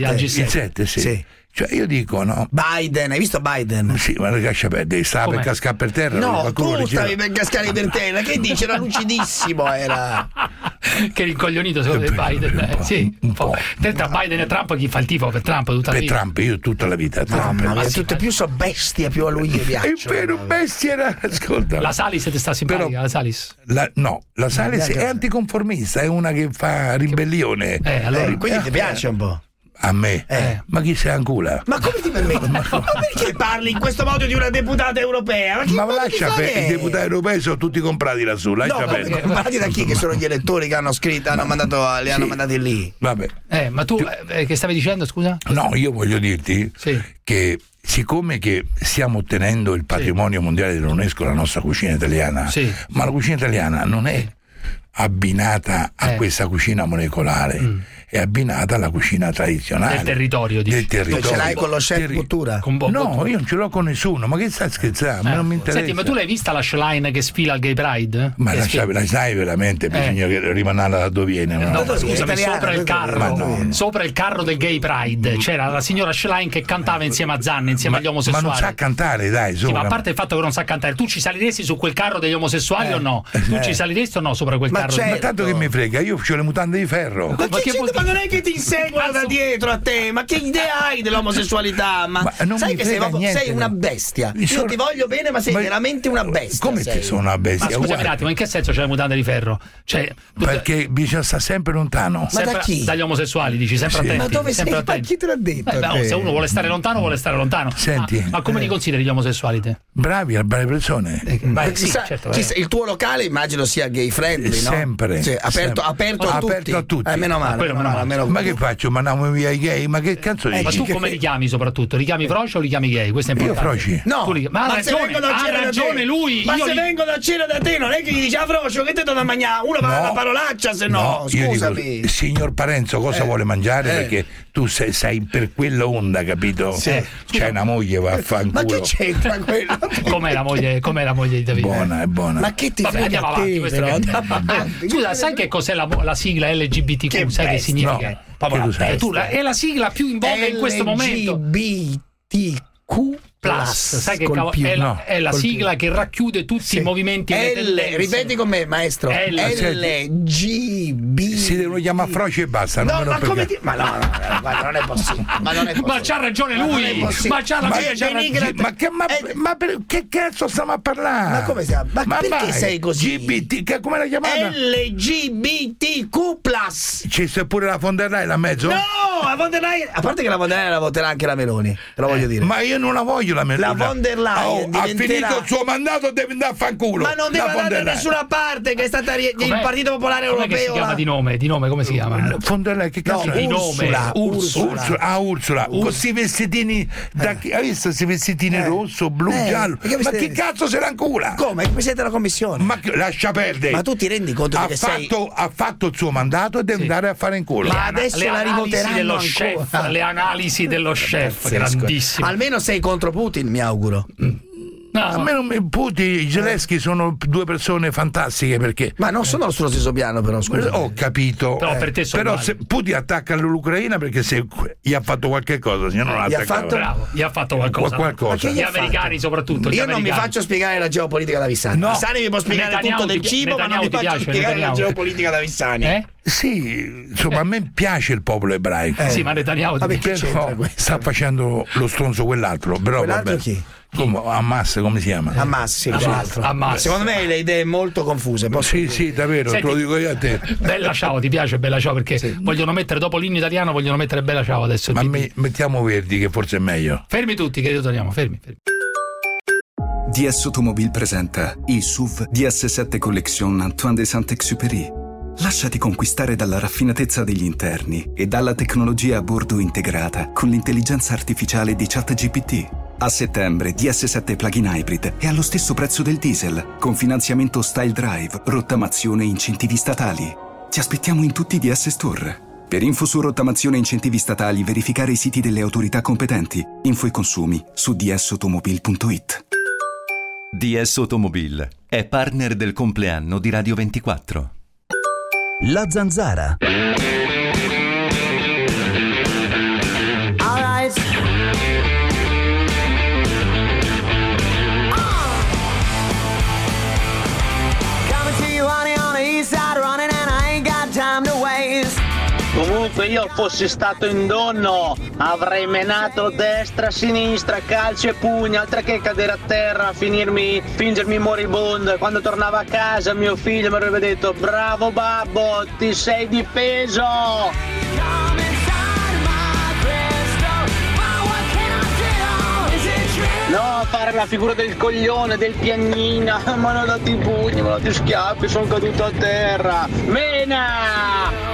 G7, sì. Cioè io dico no. Biden, hai visto Biden? Sì, ma lascia perdere, stava per cascare per terra. No, tu stavi per cascare per terra. Che dici? Era lucidissimo, era. Che rincoglionito secondo te Biden? Sì, un po'. Tra Biden e Trump chi fa il tifo per Trump tutta la vita? Per Trump, io tutta la vita. Ma tutte più so bestia, più a lui gli piace. È vero, bestia era. Ascolta. La Salis ti sta simpatica, la Salis? No, la Salis è anticonformista, è una che fa ribellione. Allora, quindi ti piace un po'? A me? Ma chi sei ancula? Ma come ti permetti? Ma perché parli in questo modo di una deputata europea? Ma lascia i deputati europei sono tutti comprati lassù, lascia perdere. Comprati da chi? Che sono gli elettori che hanno scritto, hanno mandati lì. Vabbè. Ma tu che stavi dicendo, scusa? No, io voglio dirti che siccome che stiamo ottenendo il patrimonio mondiale dell'UNESCO, la nostra cucina italiana, ma la cucina italiana non è abbinata a questa cucina molecolare, è abbinata alla cucina tradizionale del territorio. Ce l'hai con lo chef Bottura? No, io non ce l'ho con nessuno, ma che stai scherzando? Non mi interessa. Senti, ma tu l'hai vista la Schlein che sfila al Gay Pride? Ma la sai veramente, bisogna che rimanere da dove viene. No, scusami, sopra il carro del Gay Pride c'era la signora Schlein che cantava insieme a Zanni, insieme agli omosessuali. Ma non sa cantare, dai, sì, ma a parte il fatto che non sa cantare, tu ci saliresti su quel carro degli omosessuali o no? Tu ci saliresti o no sopra quel carro? Ma tanto che mi frega, io ho le mutande di ferro. Ma non è che ti inseguono da dietro a te, ma che idea hai dell'omosessualità? Ma non sai mi che sei una bestia. Io ti voglio bene, ma sei veramente una bestia. Come che sono una bestia? Ma scusami un attimo, in che senso c'è le mutande di ferro? Perché bisogna stare sempre lontano. Ma da chi? Dagli omosessuali, dici, sempre attenti. Ma dove sei? Ma chi te l'ha detto? Se uno vuole stare lontano, vuole stare lontano. Senti. Ma come li consideri gli omosessuali te? Bravi, brave persone. Certo. Il tuo locale immagino sia gay friendly, no? Sempre. Aperto a tutti. Meno male. Ma che faccio? Ma andiamo via i gay? Ma che cazzo dici? Ma tu come li chiami soprattutto? Li chiami Froci o li chiami gay? Questo è importante. Io Froci. No, ma ha ragione lui. Ma se vengono a cena da te non è che gli dici Frocio che te do da mangiare? Uno parla una parolaccia, se no scusami. Dico, signor Parenzo cosa vuole mangiare? Perché tu sei per quella onda, capito? C'è una moglie, vaffanculo. Ma che c'entra quello? Com'è la moglie di Davide? È buona. Ma che ti frega a te? Scusa, sai che cos'è la sigla LGBTQ? Sai che significa? È la sigla più in voga in questo momento. LGBTQ Plus, sai che è la sigla che racchiude tutti i movimenti ripeti con me, maestro. LGB. Si devono chiamare Froci e basta. No, ma come ti... Ma no, guarda, non è possibile. Ma c'ha ragione lui. Ma c'ha ragione. Ma che cazzo stiamo a parlare? Ma come stiamo? Ma perché sei così? LGBT, come la chiamata? LGBTQ plus. Ci sta pure la von der Leyen a mezzo? No, la von der Leyen. A parte che la von der Leyen la voterà anche la Meloni. Te lo voglio dire. Ma io non la voglio. La von der Leyen ha finito il suo mandato, deve andare a fanculo. Ma non deve andare da nessuna parte, che è stata il Partito Popolare Europeo. Come si chiama di nome? Come si chiama? Von der Leyen, che cazzo è? Ursula. Con questi vestitini hai visto questi vestitini rosso, blu, giallo? Ma che cazzo se la incula? Come? Il Presidente della Commissione. Ma lascia perdere. Ma tu ti rendi conto che ha fatto il suo mandato votato e deve andare a fare in culo. Ma adesso la rivoteranno ancora. Le analisi dello chef, grandissimo. Almeno sei contro Putin, mi auguro. A me Putin e Zelensky sono due persone fantastiche, perché ma non sono sullo stesso piano, però scusa. Ho capito, però, per te però se Putin attacca l'Ucraina perché se gli ha fatto qualche cosa, se non l'ha attaccato, gli ha fatto qualcosa. Gli americani soprattutto. Io non mi faccio spiegare la geopolitica da Vissani. Vissani mi può spiegare tutto del cibo, ma non mi faccio spiegare la geopolitica da Vissani. Sì, insomma, a me piace il popolo ebraico. Sì, ma Netanyahu sta facendo lo stronzo quell'altro, però vabbè. Chi? Come Hamas, come si chiama? Hamas, sì, secondo me le idee molto confuse. Sì, davvero. Senti, te lo dico io a te. Bella ciao, ti piace Bella ciao? Perché vogliono mettere dopo l'inno italiano, vogliono mettere Bella ciao adesso. Ma mettiamo Verdi, che forse è meglio. Fermi tutti, che torniamo, fermi. DS Automobile presenta il SUV DS7 Collection Antoine de Saint-Exupéry. Lasciati conquistare dalla raffinatezza degli interni e dalla tecnologia a bordo integrata con l'intelligenza artificiale di ChatGPT. A settembre DS7 Plug-in Hybrid è allo stesso prezzo del diesel, con finanziamento Style Drive, rottamazione e incentivi statali. Ti aspettiamo in tutti i DS Store. Per info su rottamazione e incentivi statali, verificare i siti delle autorità competenti. Info e consumi su dsautomobile.it. DS Automobile è partner del compleanno di Radio 24. La Zanzara. Comunque io fossi stato in donno avrei menato destra, sinistra, calcio e pugno, altro che cadere a terra, fingermi moribondo. Quando tornava a casa mio figlio mi avrebbe detto: bravo babbo, ti sei difeso. No, fare la figura del coglione, del piagnino, mi hanno dato i pugni, mi hanno dato i schiaffi, sono caduto a terra. Mena!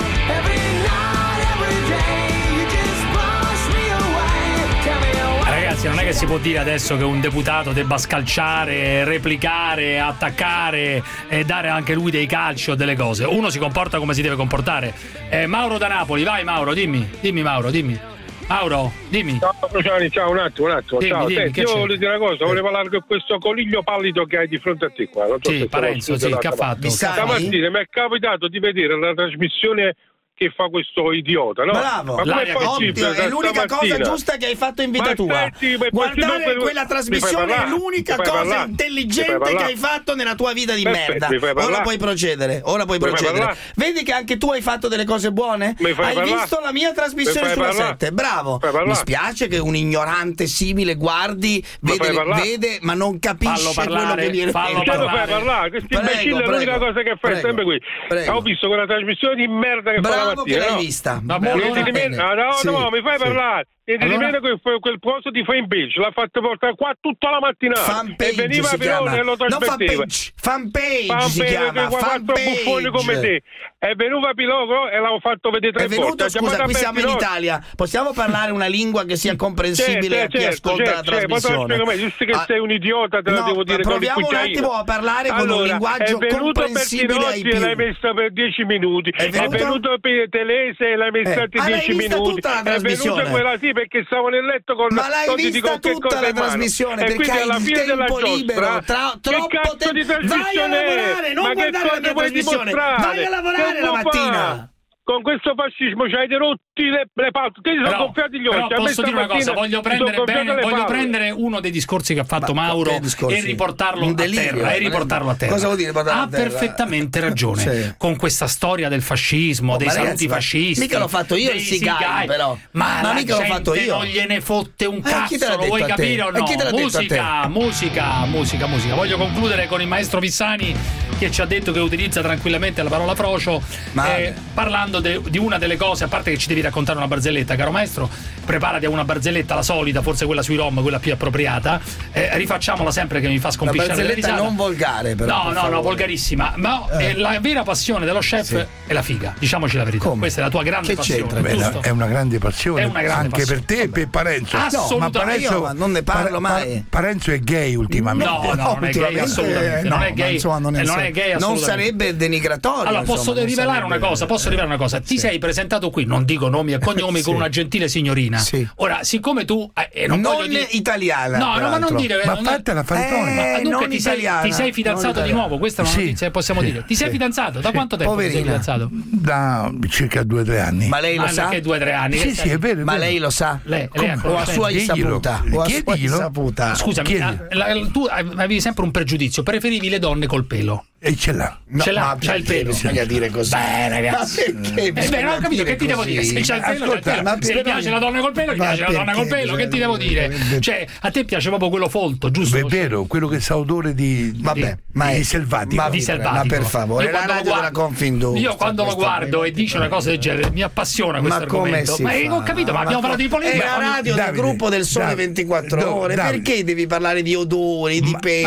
Ragazzi, non è che si può dire adesso che un deputato debba scalciare, replicare, attaccare e dare anche lui dei calci o delle cose. Uno si comporta come si deve comportare. Mauro da Napoli, vai Mauro, dimmi Mauro, dimmi. Mauro, dimmi. Ciao Cruciani, ciao, un attimo. Ciao, dimmi, io volevo dire una cosa, volevo parlare con questo coniglio pallido che hai di fronte a te qua. Non so sì, Parenzo, sì, che ha fatto? Stamattina mi è capitato di vedere la trasmissione che fa questo idiota, no? Bravo, è l'unica cosa giusta che hai fatto in vita tua. Guardare quella trasmissione è l'unica cosa intelligente che hai fatto nella tua vita di merda. Ora puoi procedere. Vedi che anche tu hai fatto delle cose buone? Hai visto la mia trasmissione sulla 7? Bravo. Mi spiace che un ignorante simile guardi, vede ma non capisce quello che viene. Fai parlare. Questo imbecille è l'unica cosa che fai sempre qui. Ho visto quella trasmissione di merda che fa che l'hai vista. No, mi fai parlare. E di meno quel posto di fanpage l'ha fatto portare qua tutta la mattina e veniva Pirone e lo trasmetteva. Fanpage si chiama. Quattro buffoni come te. È venuto Pilogo e l'ho fatto vedere 3 volte. Scusa, qui siamo in Italia. Possiamo parlare una lingua che sia comprensibile a chi ascolta la trasmissione? Visto che sei un idiota, te lo devo dire. Proviamo un attimo a parlare con un linguaggio comprensibile ai più. E l'hai messa per 10 minuti. È venuto per Telese e l'hai messa per 10 minuti. È venuta quella sì, perché stavo nel letto con ma l'hai vista tutta la trasmissione, perché hai alla fine della libero, troppo tempo. Vai a lavorare, non guardare la mia trasmissione, vai a lavorare la mattina. Con questo fascismo ci hai rotti le palle, te li sono gonfiati gli occhi. Posso dire una cosa, voglio prendere uno dei discorsi che ha fatto Mauro e riportarlo a terra. Cosa vuol dire ha perfettamente ragione con questa storia del fascismo, dei saluti fascisti. Mica l'ho fatto io il Sigai, però. Ma mica l'ho fatto io. Non gliene fotte un cazzo, lo vuoi capire o no? Musica. Voglio concludere con il maestro Vissani che ci ha detto che utilizza tranquillamente la parola frocio parlando di una delle cose, a parte che ci devi raccontare una barzelletta, caro maestro, preparati a una barzelletta, la solita, forse quella sui rom, quella più appropriata. Rifacciamola sempre che mi fa scompisciare le risate. Non volgare, però. No, volgarissima. Ma la vera passione dello chef è la figa, diciamoci la verità. Questa è la tua grande passione. È una grande passione, anche passione. Per te e per Parenzo. Assolutamente. Ma non ne parlo mai. Parenzo è gay ultimamente. No, non è gay assolutamente. Non è gay. Non è gay assolutamente. Non sarebbe denigratorio. Allora, posso rivelare una cosa. Ti sei presentato qui, non dico nomi e cognomi, con una gentile signorina. Ora, siccome tu non voglio dire italiana. No, ma non dire. Ma fatela fare dunque ti sei fidanzato di nuovo? Questa è una notizia che possiamo dire. Ti sei fidanzato? Da quanto tempo ti sei fidanzato? Da circa 2 o 3 anni. Ma lei lo sa? Che 2 o 3 anni? Sì, è vero. Ma lei lo sa? Lei o a sua insaputa? Scusami, tu avevi sempre un pregiudizio, preferivi le donne col pelo. E ce l'ha. C'ha il pelo. Bisogna dire così. Beh, ragazzi. Non ho capito che ti devo dire. Se c'ha il pelo, se ti piace la donna col pelo, ti piace la donna col pelo. Che ti devo dire? Cioè, a te piace proprio quello folto, giusto? È vero, quello che sa odore di selvatico. Di selvatico. Ma per favore, la radio della Confindustria. Io quando lo guardo e dice una cosa del genere, mi appassiona questo argomento. Ma ho capito, ma abbiamo parlato di politica. È la radio del gruppo del Sole 24 Ore. Perché devi parlare di odori, di peli?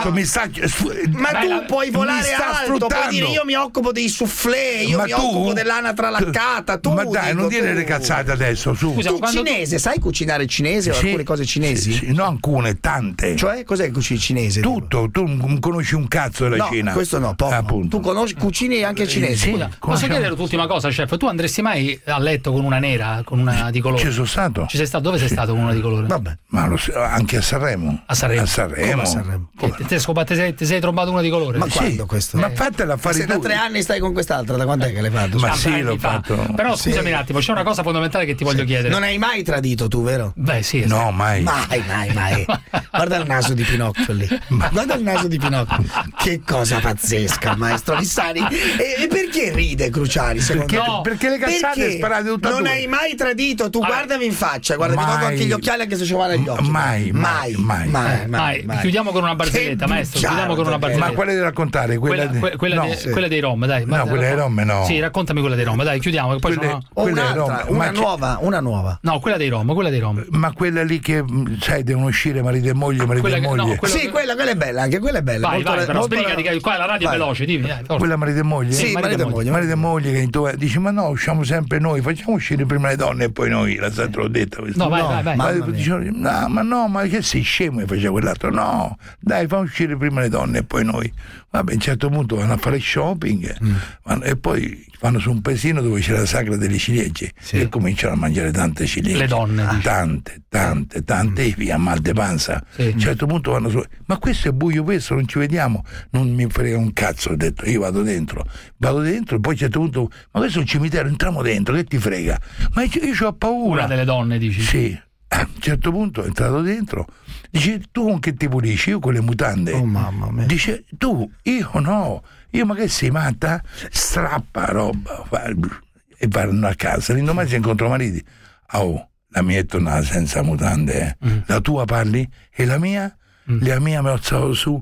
Ma tu puoi volare alto, puoi dire io mi occupo dei soufflé, io mi occupo dell'anatra laccata. Tu, ma dai, non dire le cazzate adesso, su. Scusa, tu cinese, sai cucinare cinese o alcune cose cinesi? Sì, no, alcune, tante. Cioè, cos'è che cucini cinese? Tutto, tu non conosci un cazzo della Cina. Questo no, poco. Appunto. Tu cucini anche cinese. Scusa, posso chiedere l'ultima cosa, chef? Tu andresti mai a letto con una nera, con una di colore? Ci sono stato. Ci sei stato? Dove sei stato con una di colore? Vabbè. Ma anche a Sanremo. A Sanremo. A Sanremo. Ti sei trombato una di colore? Ma quando questo? Ma fatela fare tu. Da 3 anni stai con quest'altra, da quant'è che l'hai fatto? Ma sì, l'ho fatto. Però scusami un attimo, c'è una cosa fondamentale che ti voglio chiedere. Non hai mai tradito tu, vero? Beh, sì. No, mai. Mai. Guarda il naso di Pinocchio lì. Guarda il naso di Pinocchio. Che cosa pazzesca, maestro Lissani. E perché ride Cruciani? Perché le cazzate sparate tutte Non hai mai tradito, tu guardami in faccia, guarda, ti tolgo anche gli occhiali anche se ci vuole gli occhi. Mai. Chiudiamo con una barzelletta, maestro. Chiudiamo con una barzelletta. Ma quale devi raccontare? Quella dei rom, dai. No, quella dei rom no. Sì, raccontami quella dei rom, dai, chiudiamo. Poi una nuova. No, quella dei rom. Ma quella lì che sai devono uscire marito e moglie. Sì, quella è bella, anche quella è bella. Vai, però sbrigati che qua la radio è veloce, dimmi. Quella marito e moglie? Sì, marito e moglie che tu dici ma no, usciamo sempre noi, facciamo uscire prima le donne e poi noi, la sempre l'ho detta. No, vai. Ma che sei scemo e faceva quell'altro? No, dai, fa uscire prima le donne e poi noi. Vabbè, a un certo punto vanno a fare shopping e poi vanno su un paesino dove c'è la sagra delle ciliegie e cominciano a mangiare tante ciliegie. Le donne. Tante e via, mal de panza. A un certo punto vanno su. Ma questo è buio, questo non ci vediamo. Non mi frega un cazzo, ho detto, io vado dentro e poi a un certo punto, ma questo è un cimitero, entriamo dentro, che ti frega? Ma io ho paura. Una delle donne, dici? Sì. A un certo punto è entrato dentro, dice tu con che ti pulisci? Io con le mutande. Oh mamma mia. Dice tu, io no, io ma che sei matta? Strappa roba e vanno a casa. L'indomani si incontrano mariti. La mia è tornata senza mutande, la tua parli? E la mia? La mia mi ho alzato su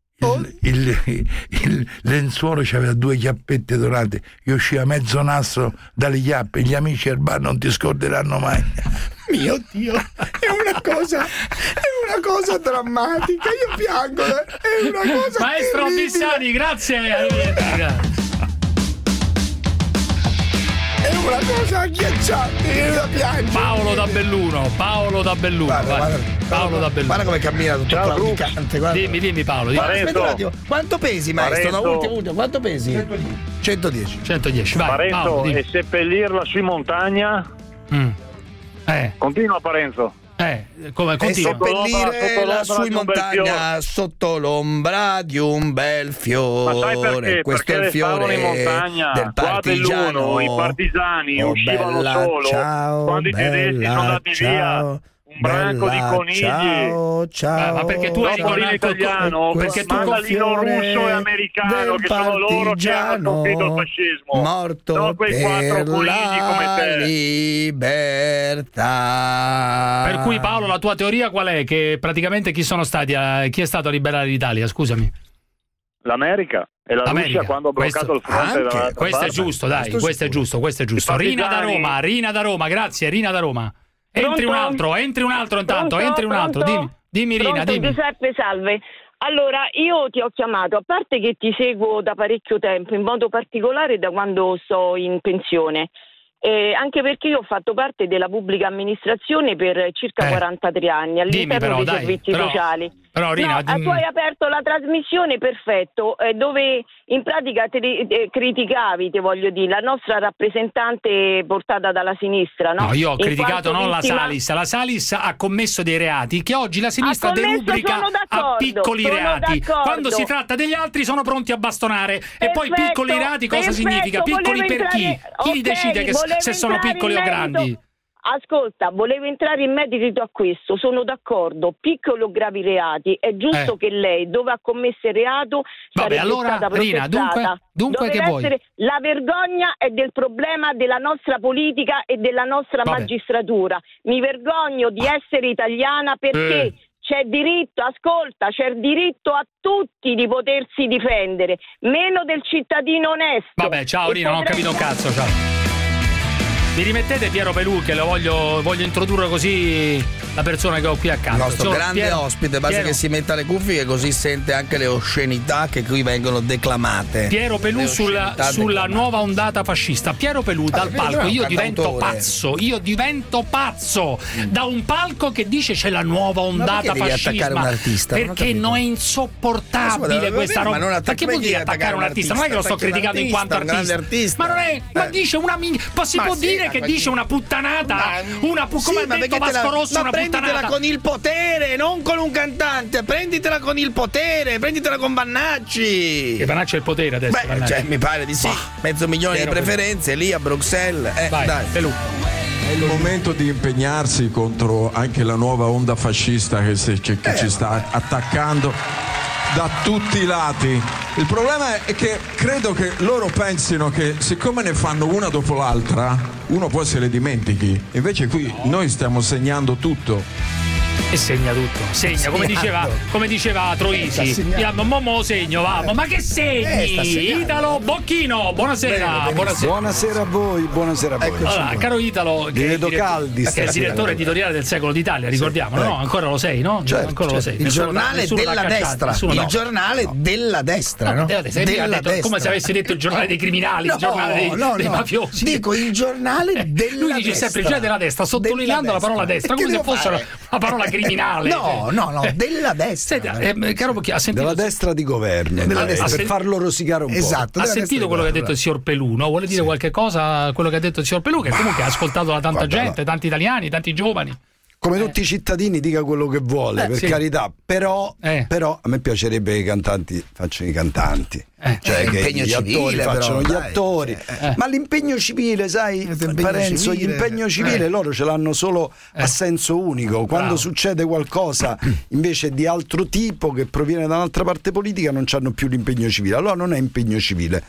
il lenzuolo, c'aveva 2 chiappette dorate, io usciva mezzo nastro dalle chiappe, gli amici al bar non ti scorderanno mai. Mio Dio, è una cosa drammatica, io piango, è una cosa maestro Bissani, grazie. È una cosa agghiacciante da piangere. Paolo da Belluno. Guarda come cammina tutto claudicante. Dimmi Paolo. Aspetta un attimo. Quanto pesi, maestro? Ultimo, quanto pesi? 110. Vai, Parenzo, Paolo, e seppellirla su in montagna? Continua Parenzo. Come continua? Seppellire su in montagna sotto l'ombra di un bel fiore. Ma sai perché? Questo perché è il fiore in montagna, del partigiano. I partigiani uscivano solo quando i tedeschi sono andati via. Un branco di conigli. Ciao. Ma perché tu hai in italiano? Perché tu mandalino russo e americano che sono loro che hanno sconfitto il fascismo. Morto non quei 4 conigli come te. Libertà. Per cui Paolo, la tua teoria qual è? Che praticamente chi è stato a liberare l'Italia? Scusami. l'America e la Russia quando ha bloccato il fronte dalla questo è giusto, dai, questo è giusto. Rina da Roma, grazie, Rina da Roma. Entri un altro intanto, dimmi Rina, dimmi. Giuseppe, salve. Allora, io ti ho chiamato, a parte che ti seguo da parecchio tempo, in modo particolare da quando sto in pensione, anche perché io ho fatto parte della pubblica amministrazione per circa 43 anni all'interno dei servizi sociali. Però, Rina, tu hai aperto la trasmissione, perfetto, dove in pratica criticavi, te voglio dire, la nostra rappresentante portata dalla sinistra, no? No, io ho criticato non la Salis ha commesso dei reati che oggi la sinistra derubrica a piccoli reati. Quando si tratta degli altri sono pronti a bastonare. E poi piccoli reati cosa significa? Piccoli per chi? Chi li decide che se sono piccoli o grandi? Ascolta, volevo entrare in merito a questo, sono d'accordo, piccoli o gravi reati, è giusto che lei, dove ha commesso il reato, sarebbe stata processata. Rina, dunque che vuoi? La vergogna è del problema della nostra politica e della nostra magistratura. Mi vergogno di essere italiana perché c'è diritto, ascolta, c'è diritto a tutti di potersi difendere, meno del cittadino onesto. Vabbè, ciao Rina, non ho capito un cazzo, ciao. Mi rimettete Piero Pelù, che lo voglio introdurre così la persona che ho qui accanto. Il nostro grande ospite, basta che si metta le cuffie, così sente anche le oscenità che qui vengono declamate. Piero Pelù sulla nuova ondata fascista. Piero Pelù dal palco, io divento pazzo da un palco che dice c'è la nuova ondata fascista. Perché non è insopportabile questa roba. Ma che vuol dire attaccare un artista? Non è che lo sto criticando in quanto artista. Ma non è, ma dice una si può dire che dice una puttanata, come ha detto Vasco Rosso, una prenditela con il potere, non con un cantante, prenditela con il potere, prenditela con Vannacci. Che Vannacci è il potere adesso? Mi pare di sì. 500.000 di preferenze lì a Bruxelles. Vai, dai. Pelù. È il momento di impegnarsi contro anche la nuova onda fascista che ci sta attaccando da tutti i lati. Il problema è che credo che loro pensino che siccome ne fanno una dopo l'altra uno poi se le dimentichi, invece qui noi stiamo segnando tutto. E segna tutto, come diceva Troisi, segno, vamo. Ma che segni? Italo Bocchino, buonasera. Buonasera a voi, buonasera a voi. Allora, caro Italo, vi vedo caldi, che è il direttore editoriale del Secolo d'Italia, ricordiamo, no? Ancora lo sei, no? Certo, ancora lo sei. Il giornale della destra. Il giornale della destra, no? Come se avessi detto il giornale dei criminali, il giornale dei mafiosi. Dico il giornale della destra. Lui dice sempre il giornale della destra, sottolineando la parola destra, come se fosse una parola criminale. No, della destra. Caro Bocchino, ha sentito della destra di governo, per farlo rosicare un po'. Ha sentito quello che ha detto il signor Pelù, no? Vuole dire qualche cosa quello che ha detto il signor Pelù, che comunque ha ascoltato da tanta gente, tanti italiani, tanti giovani. Come tutti i cittadini dica quello che vuole, per carità, però a me piacerebbe che i cantanti facciano i cantanti, cioè che gli attori facciano gli attori. Ma l'impegno civile, sai, Parenzo, l'impegno civile loro ce l'hanno solo a senso unico. Quando succede qualcosa invece di altro tipo che proviene da un'altra parte politica non hanno più l'impegno civile. Allora non è impegno civile,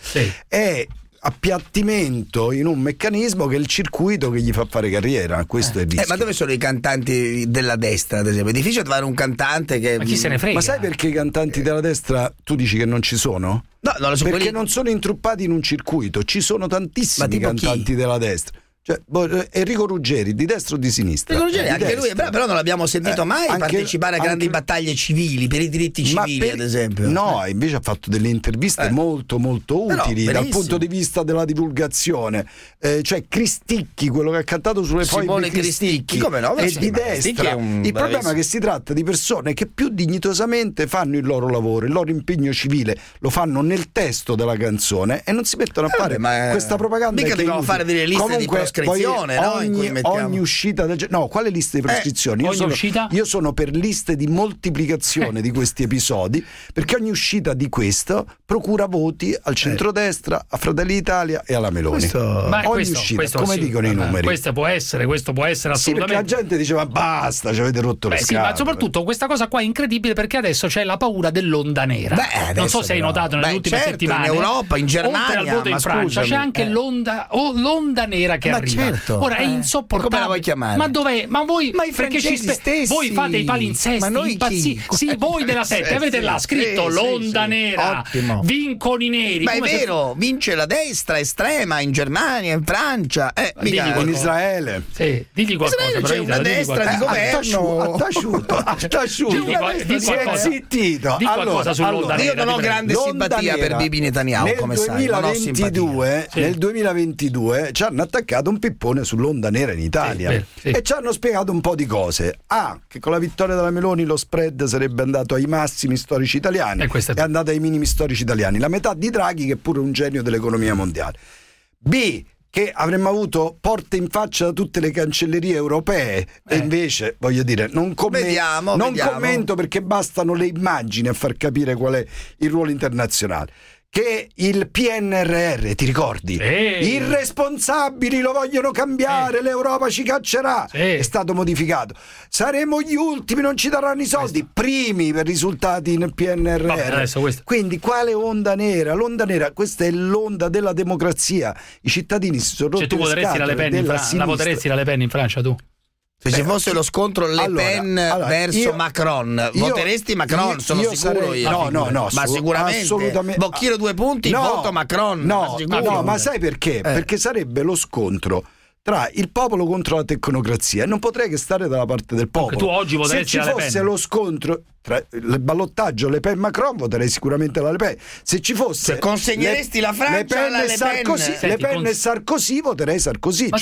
è appiattimento in un meccanismo che è il circuito che gli fa fare carriera. Questo è il rischio. Ma dove sono i cantanti della destra, ad esempio? È difficile trovare un cantante che... Ma chi se ne frega? Ma sai perché i cantanti della destra tu dici che non ci sono? No, non lo so, perché non sono intruppati in un circuito. Ci sono tantissimi cantanti della destra. Cioè, Enrico Ruggeri, di destra o di sinistra? Ruggeri, anche lui, però non l'abbiamo sentito mai partecipare a grandi battaglie civili per i diritti civili, ad esempio. No, invece ha fatto delle interviste molto molto utili dal punto di vista della divulgazione. Cioè Cristicchi, quello che ha cantato sulle foibe Cristicchi, è di destra. Il problema è che si tratta di persone che più dignitosamente fanno il loro lavoro, il loro impegno civile lo fanno nel testo della canzone e non si mettono a fare questa propaganda. Mica dobbiamo fare delle liste di prescrizione, ogni uscita del no, quale lista di prescrizione? Io sono per liste di moltiplicazione di questi episodi, perché ogni uscita di questo procura voti al centrodestra, a Fratelli d'Italia e alla Meloni. Ogni uscita, come dicono i numeri. Questo può essere assolutamente. Sì, perché la gente diceva basta, ci avete rotto le scatole. Ma soprattutto questa cosa qua è incredibile perché adesso c'è la paura dell'onda nera. Non so se hai notato nelle ultime settimane. In Europa, in Germania, oltre al voto in Francia c'è anche l'onda nera che arriva. arriva. Certo. Ora è insopportabile. Come la vuoi chiamare? Ma dov'è? Ma voi i francesi stessi. Voi fate i palinsesti, ma noi sì, voi della 7 avete là scritto l'onda nera. Ottimo. Vincono i neri. Ma è vero, vince la destra estrema in Germania, in Francia, in Israele. Sì, digli qualcosa. C'è una destra di governo attasciuto. Si è zittito. Allora, io non ho grande simpatia per Bibi Netanyahu, come sai. Nel 2022 ci hanno attaccato un pippone sull'onda nera in Italia e ci hanno spiegato un po' di cose. Che con la vittoria della Meloni lo spread sarebbe andato ai massimi storici italiani, è andato ai minimi storici italiani, la metà di Draghi, che è pure un genio dell'economia mondiale. B, che avremmo avuto porte in faccia da tutte le cancellerie europee e invece, voglio dire, non commento perché bastano le immagini a far capire qual è il ruolo internazionale. Che il PNRR, ti ricordi? I responsabili lo vogliono cambiare, l'Europa ci caccerà. È stato modificato. Saremo gli ultimi, non ci daranno i soldi. Primi per risultati nel PNRR. Quindi quale onda nera? L'onda nera, questa è l'onda della democrazia. I cittadini si sono rotti le scatole della sinistra. La voteresti la Le Pen in Francia, tu? Se ci fosse lo scontro Le Pen verso Macron, voteresti Macron? Sono sicuro io. No, ma sicuramente. Assolutamente. Bocchino 2 punti, voto Macron. No, ma sai perché? Perché sarebbe lo scontro tra il popolo contro la tecnocrazia e non potrei che stare dalla parte del popolo. Tu oggi voteresti la Le Pen. Se ci fosse lo scontro tra il ballottaggio Le Pen Macron, voterei sicuramente la Le Pen. Se ci fosse consegneresti la Francia alla Le Pen, Le Pen e Sarkozy, voterei Sarkozy.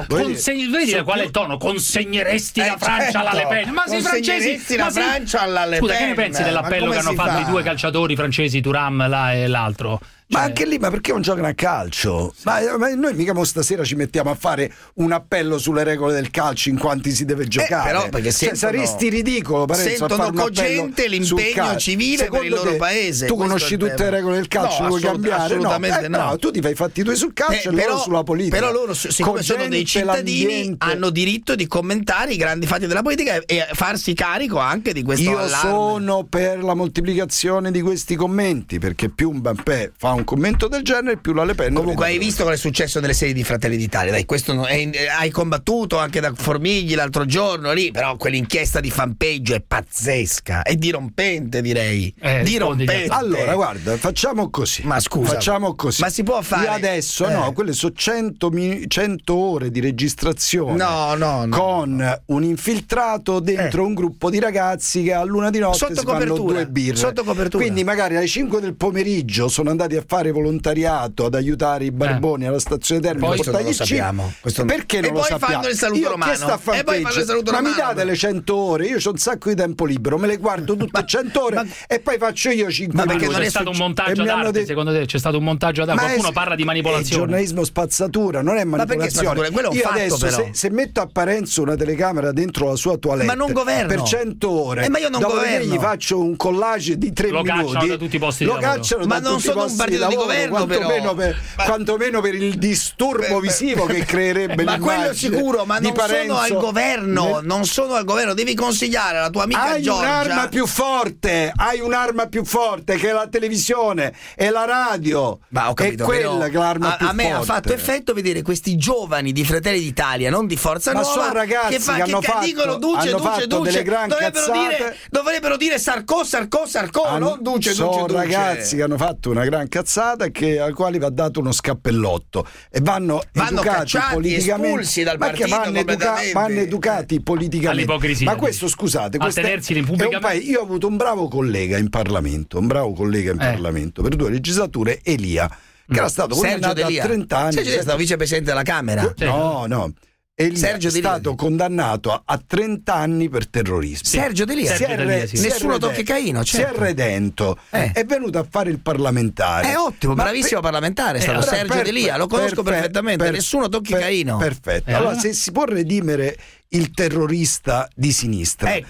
Vedi qual è il tono? Consegneresti la Francia alla Le Pen? Ma sei francesi, la Francia alla Le Pen. Scusa, che ne pensi dell'appello che hanno fatto i 2 calciatori francesi, Thuram e l'altro? Ma anche lì, ma perché non giocano a calcio? Ma noi mica stasera ci mettiamo a fare un appello sulle regole del calcio in quanti si deve giocare. Però perché saresti ridicolo, sentono cogente l'impegno civile per il loro paese. Tu conosci tutte le regole del calcio, lo vuoi cambiare? Assolutamente no. Tu ti fai i fatti tuoi sul calcio e loro sulla politica. Però loro, siccome sono dei cittadini, hanno diritto di commentare i grandi fatti della politica e farsi carico anche di questo allarme. Io sono per la moltiplicazione di questi commenti, perché più un Mbappé fa un commento del genere, più la Le Pen. Comunque hai visto cosa è successo nelle sedi di Fratelli d'Italia? Dai, questo hai combattuto anche da Formigli l'altro giorno lì, però quell'inchiesta di Fanpage è pazzesca, è dirompente, direi. Dirompente. Allora guarda, facciamo così. Ma scusa, ma si può fare? Io adesso quelle sono 100 ore di registrazione con un infiltrato dentro un gruppo di ragazzi che a luna di notte si fanno 2 birre sotto copertura. Quindi magari alle 5 del pomeriggio sono andati a fare volontariato ad aiutare i barboni alla stazione termica. Questo non lo sappiamo. Perché non lo sappiamo? Fanno il saluto romano. Ma mi date le 100 ore? Io ho un sacco di tempo libero, me le guardo tutte 100 ore e poi faccio io 5 minuti. Ma perché c'è stato un montaggio d'arte? Secondo te c'è stato un montaggio d'arte? Qualcuno parla di manipolazione. È giornalismo spazzatura, non è manipolazione. Io adesso se metto a Parenzo una telecamera dentro la sua toilette, ma non governo per 100 ore, ma io non governo, gli faccio un collage di 3 minuti, cacciano da tutti i posti di lavoro. Ma non sono un partito di governo, quantomeno per il disturbo visivo che creerebbe ma l'immagine. Quello sicuro, ma non sono al governo, non sono al governo, devi consigliare alla tua amica Giorgia. Hai un'arma più forte che è la televisione e la radio. Ma ho capito, è quella che è l'arma più forte. A me ha fatto effetto vedere questi giovani di Fratelli d'Italia, non di Forza Nuova, sono ragazzi che dicono Duce, dovrebbero dire Sarko, non Duce. Sono ragazzi che hanno fatto una gran cazzata al quali va dato uno scappellotto e vanno educati politicamente, espulsi dal partito, vanno educati politicamente all'ipocrisia. Ma questo, scusate, a tenersi in pubblica. Io ho avuto un bravo collega in Parlamento, per 2 legislature, Elia, che era stato condannato a 30 anni. Sergio Elia è stato vicepresidente della Camera. No. Sergio è stato condannato a 30 anni per terrorismo. Sergio D'Elia, nessuno tocchi Caino, si è redento, è venuto a fare il parlamentare. È ottimo, bravissimo parlamentare, è stato Sergio D'Elia, lo conosco perfettamente, nessuno tocchi Caino. Perfetto. Allora, se si può redimere il terrorista di sinistra, il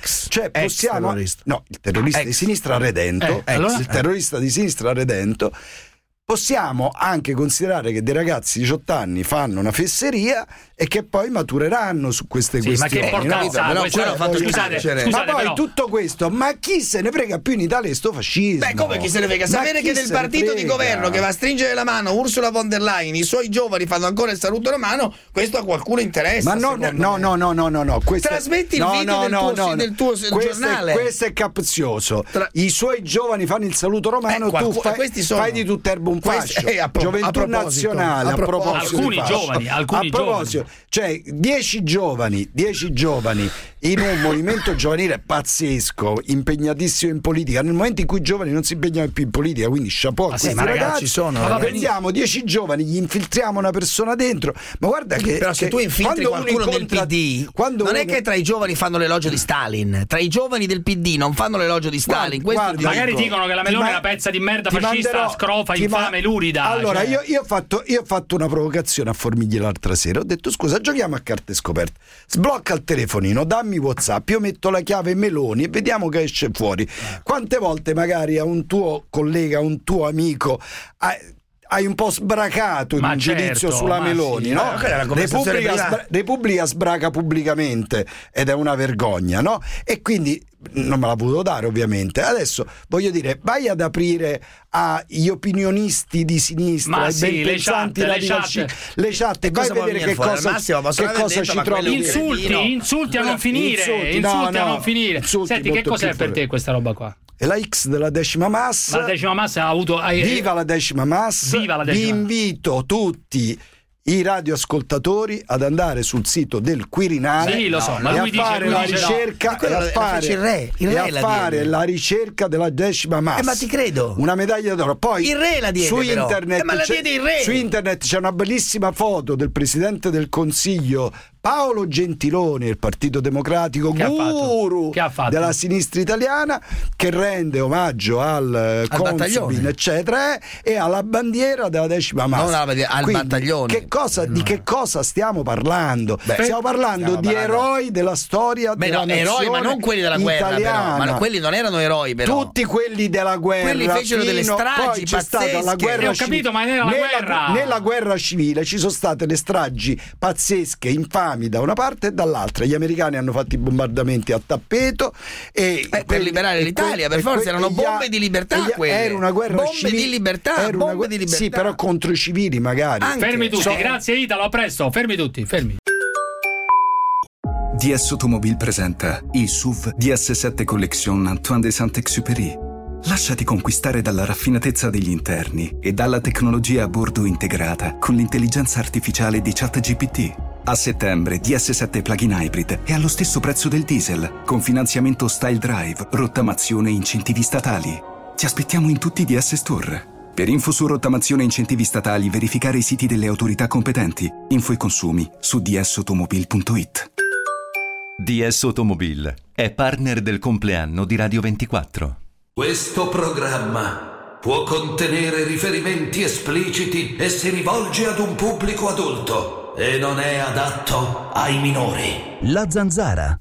terrorista di sinistra redento, il terrorista di sinistra redento, possiamo anche considerare che dei ragazzi di 18 anni fanno una fesseria e che poi matureranno su queste questioni. Ma che importanza ha? Scusate, ma poi però, tutto questo, ma chi se ne frega più in Italia sto fascismo? Beh, come chi se ne frega? Sapere che del partito di governo che va a stringere la mano Ursula von der Leyen, i suoi giovani fanno ancora il saluto romano, questo a qualcuno interessa. Ma no. Trasmetti il video del tuo giornale. Questo è capzioso. I suoi giovani fanno il saluto romano, tu fai di tutta erba un fascio. Gioventù Nazionale, a proposito. Alcuni giovani. Cioè 10 giovani in un movimento giovanile pazzesco, impegnatissimo in politica, nel momento in cui i giovani non si impegnano più in politica, quindi chapeau a questi ragazzi. Prendiamo 10 giovani, gli infiltriamo una persona dentro, ma guarda che però se tu infiltri qualcuno del PD, non è che tra i giovani fanno l'elogio di Stalin, tra i giovani del PD non fanno l'elogio di Stalin. Magari dicono che la Meloni è una pezza di merda fascista, scrofa, infame, lurida. Allora io ho fatto una provocazione a Formigli l'altra sera, ho detto scusa, giochiamo a carte scoperte, sblocca il telefonino, dammi WhatsApp, io metto la chiave Meloni e vediamo che esce fuori. Quante volte magari a un tuo collega, a un tuo amico hai un po' sbracato in giudizio sulla Meloni, no? Repubblica sbraca pubblicamente ed è una vergogna, no? E quindi non me l'ha voluto dare, ovviamente. Adesso voglio dire, vai ad aprire agli opinionisti di sinistra, ai ben pensanti radicali, le chat e vai a vedere che cosa ci trovi. Insulti a non finire. Senti, che cos'è per te questa roba qua? È la X della 10ª massa. La 10ª massa ha avuto. Viva la 10ª massa! Vi invito tutti i radioascoltatori ad andare sul sito del Quirinale e a fare la ricerca la ricerca della 10ª massa. Ma ti credo. Una medaglia d'oro. Poi il re la diede, su internet ma la diede il re. Su internet c'è una bellissima foto del Presidente del Consiglio Paolo Gentiloni, il Partito Democratico, guru della sinistra italiana, che rende omaggio al Consubin, eccetera, e alla bandiera della 10ª massa. Al battaglione. Di che cosa stiamo parlando? Stiamo parlando di eroi della storia della nazione eroi, ma non quelli della guerra, però. Ma quelli non erano eroi, però. Tutti quelli della guerra. Quelli fecero delle stragi poi c'è stata la guerra civile. Ma era la guerra. Nella guerra civile ci sono state le stragi pazzesche, infami da una parte e dall'altra. Gli americani hanno fatto i bombardamenti a tappeto e per liberare l'Italia, per forza erano bombe di libertà quelle. Era una guerra civile di libertà, bombe di libertà. Sì, però contro i civili magari. Fermi tutti, grazie Italo, a presto, fermi tutti, fermi. DS Automobile presenta il SUV DS7 Collection Antoine de Saint-Exupéry. Lasciati conquistare dalla raffinatezza degli interni e dalla tecnologia a bordo integrata con l'intelligenza artificiale di ChatGPT. A settembre DS7 Plug-in Hybrid è allo stesso prezzo del diesel, con finanziamento Style Drive, rottamazione e incentivi statali. Ti aspettiamo in tutti i DS Store. Per info su rottamazione e incentivi statali, verificare i siti delle autorità competenti. Info e consumi su dsautomobile.it. DS Automobile è partner del compleanno di Radio 24. Questo programma può contenere riferimenti espliciti e si rivolge ad un pubblico adulto e non è adatto ai minori. La Zanzara.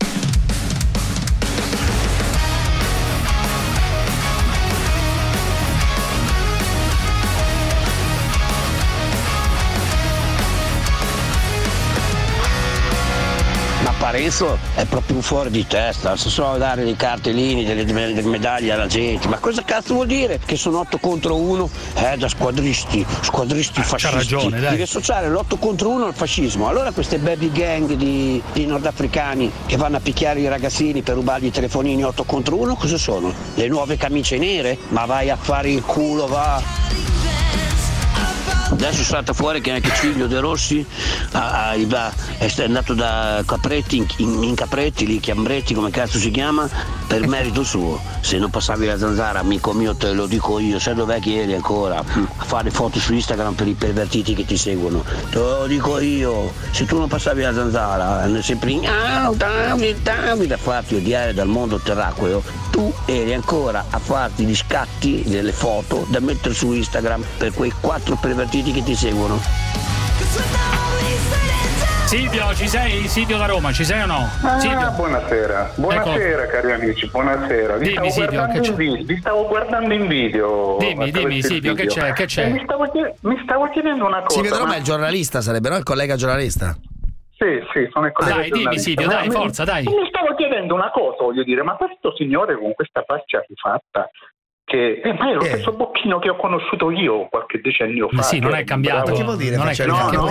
Parenzo è proprio fuori di testa, se so dare dei cartellini, delle medaglie alla gente, ma cosa cazzo vuol dire? Che sono 8 contro 1 da squadristi fascisti. C'ha ragione, dai. Devi associare l'8 contro 1 al fascismo. Allora queste baby gang di nordafricani che vanno a picchiare i ragazzini per rubargli i telefonini 8 contro 1, cosa sono? Le nuove camicie nere? Ma vai a fare il culo, va! Adesso è stata fuori che anche Ciglio De Rossi è andato da Capretti in Capretti, lì Chiambretti, come cazzo si chiama, per merito suo. Se non passavi la Zanzara, amico mio, te lo dico io, sai dov'è che eri ancora? A fare foto su Instagram per i pervertiti che ti seguono. Te lo dico io, se tu non passavi la Zanzara, sempre Davide a farti odiare dal mondo terracqueo, tu eri ancora a farti gli scatti delle foto da mettere su Instagram per quei 4 pervertiti che ti seguono. Silvio, ci sei? Silvio da Roma, ci sei o no? Silvio. Buonasera, cari amici, buonasera. Vi stavo guardando in video. Dimmi Silvio, che c'è? Mi stavo chiedendo una cosa. Silvio da Roma è il giornalista, sarebbe, no? Il collega giornalista. Sì, sono il collega Dai, dimmi Silvio, dai, forza, dai. Mi stavo chiedendo una cosa, voglio dire, ma questo signore con questa faccia rifatta, ma è lo stesso Bocchino che ho conosciuto io qualche decennio fa. Sì, non è cambiato. Che vuol dire? Che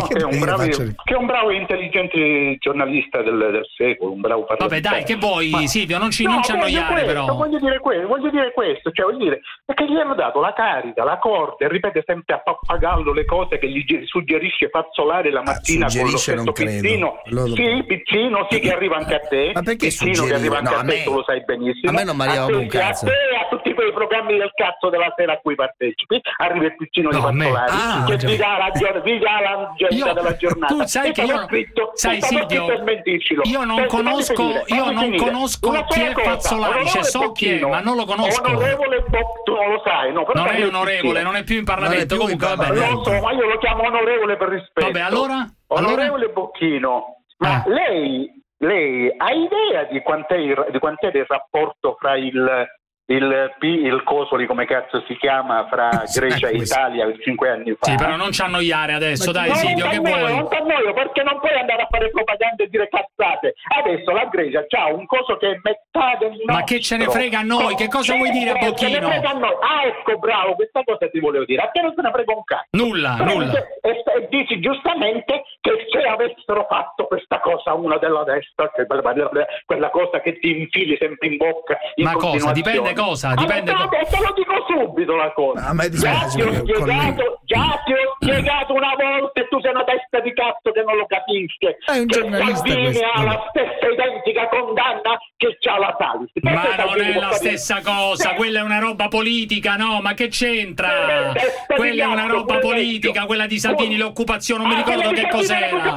è un bravo e intelligente giornalista del secolo, un bravo Vabbè, parlatore. dai, che vuoi, Silvio? Non ci annoiare, però. Voglio dire questo, cioè voglio dire perché gli hanno dato la carica, la corda, e ripete sempre a pappagallo le cose che gli suggerisce fazzolare la mattina con lo stesso pizzino. Pizzino, che arriva anche a te. Ma perché pizzino che arriva anche a te, tu lo sai benissimo. A me non mi arriva un cazzo. A te, a tutti quei programmi del cazzo della sera a cui partecipi, arriva il piccino di Fazzolari che vi dà la giornata della giornata. Tu sai che io sai Silvio, io non conosco chi è Fazzolari, cioè so chi è, ma non lo conosco. Onorevole tu non lo sai, no? Non è onorevole, non è più in Parlamento, comunque va bene. Lo so, ma io lo chiamo onorevole per rispetto. Vabbè, allora? Onorevole Bocchino, ma lei ha idea di quant'è il rapporto fra il Cosoli, come cazzo si chiama, fra Grecia e Italia 5 anni fa? Sì, però non ci annoiare adesso, dai Silvio, che vuoi? Non t'annoio, perché non puoi andare a fare propaganda e dire cazzate. Adesso la Grecia c'ha un coso che è metà del nostro. Ma che ce ne frega a noi? Che cosa vuoi dire a Bocchino? Ce ne frega a noi. Ecco, bravo, questa cosa ti volevo dire. A te non se ne frega un cazzo. Nulla. E dici giustamente che se avessero fatto questa cosa una della destra, quella cosa che ti infili sempre in bocca in cosa? Dipende cosa? Dipende te lo dico subito la cosa. Già ti ho spiegato una volta e tu sei una testa di cazzo che non lo capisce. È un giornalista Salvini ha la stessa identica condanna che c'ha la Salis. Ma non è la stessa cosa, quella è una roba politica, no? Ma che c'entra? Quella è una roba politica, quella di Salvini, l'occupazione, non mi ricordo che cos'era.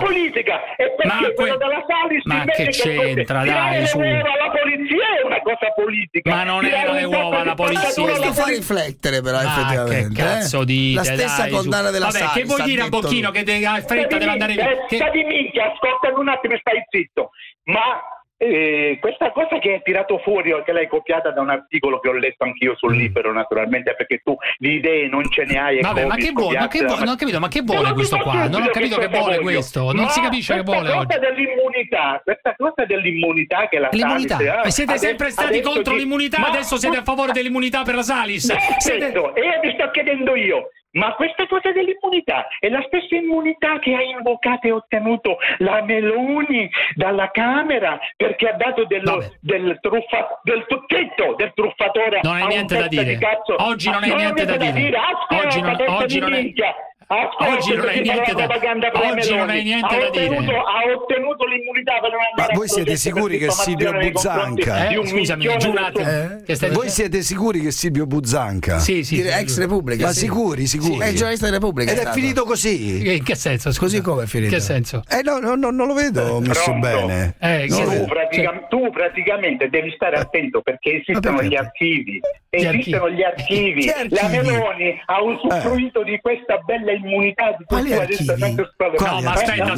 Ma che c'entra, dai, su. La polizia è una cosa politica. Ma non era le uova la polizia. Lo fa riflettere, però, effettivamente. Che cazzo dite? La stessa condanna della Salis. Vabbè, che vuoi dire a Bocchino che ha fretta, deve andare via? Di minchia, ascolta un attimo e stai zitto. Ma questa cosa che hai tirato fuori, che l'hai copiata da un articolo che ho letto anch'io sul Libero, naturalmente, perché tu di idee non ce ne hai. Vabbè, ma che vuole? Non ho capito, ma che vuole questo qua? Non ho capito che vuole questo. Non si capisce che vuole oggi. Questa cosa dell'immunità che la L'immunità? Salis, ma siete sempre stati contro l'immunità, ma adesso siete a favore dell'immunità per la Salis. E io ti sto chiedendo io. Ma questa cosa dell'immunità è la stessa immunità che ha invocato e ottenuto la Meloni dalla Camera, perché ha dato del truffatore. Non hai niente da dire. Oggi non hai niente da dire. Oggi non hai niente da dire. Ha ottenuto l'immunità per non andare. Ma voi siete sicuri che Silvio Buzzanca? Scusami, giù un attimo. Voi siete sicuri che Silvio Buzzanca? Sì, ex Repubblica. Ma sicuri? È il giornalista di Repubblica. Ed è finito così? In che senso? Così come è finito? Che senso? No, non lo vedo messo bene. Tu praticamente devi stare attento, perché esistono gli archivi. La Meloni ha usufruito di questa bella immunità di cui adesso tanto no, ma aspetta,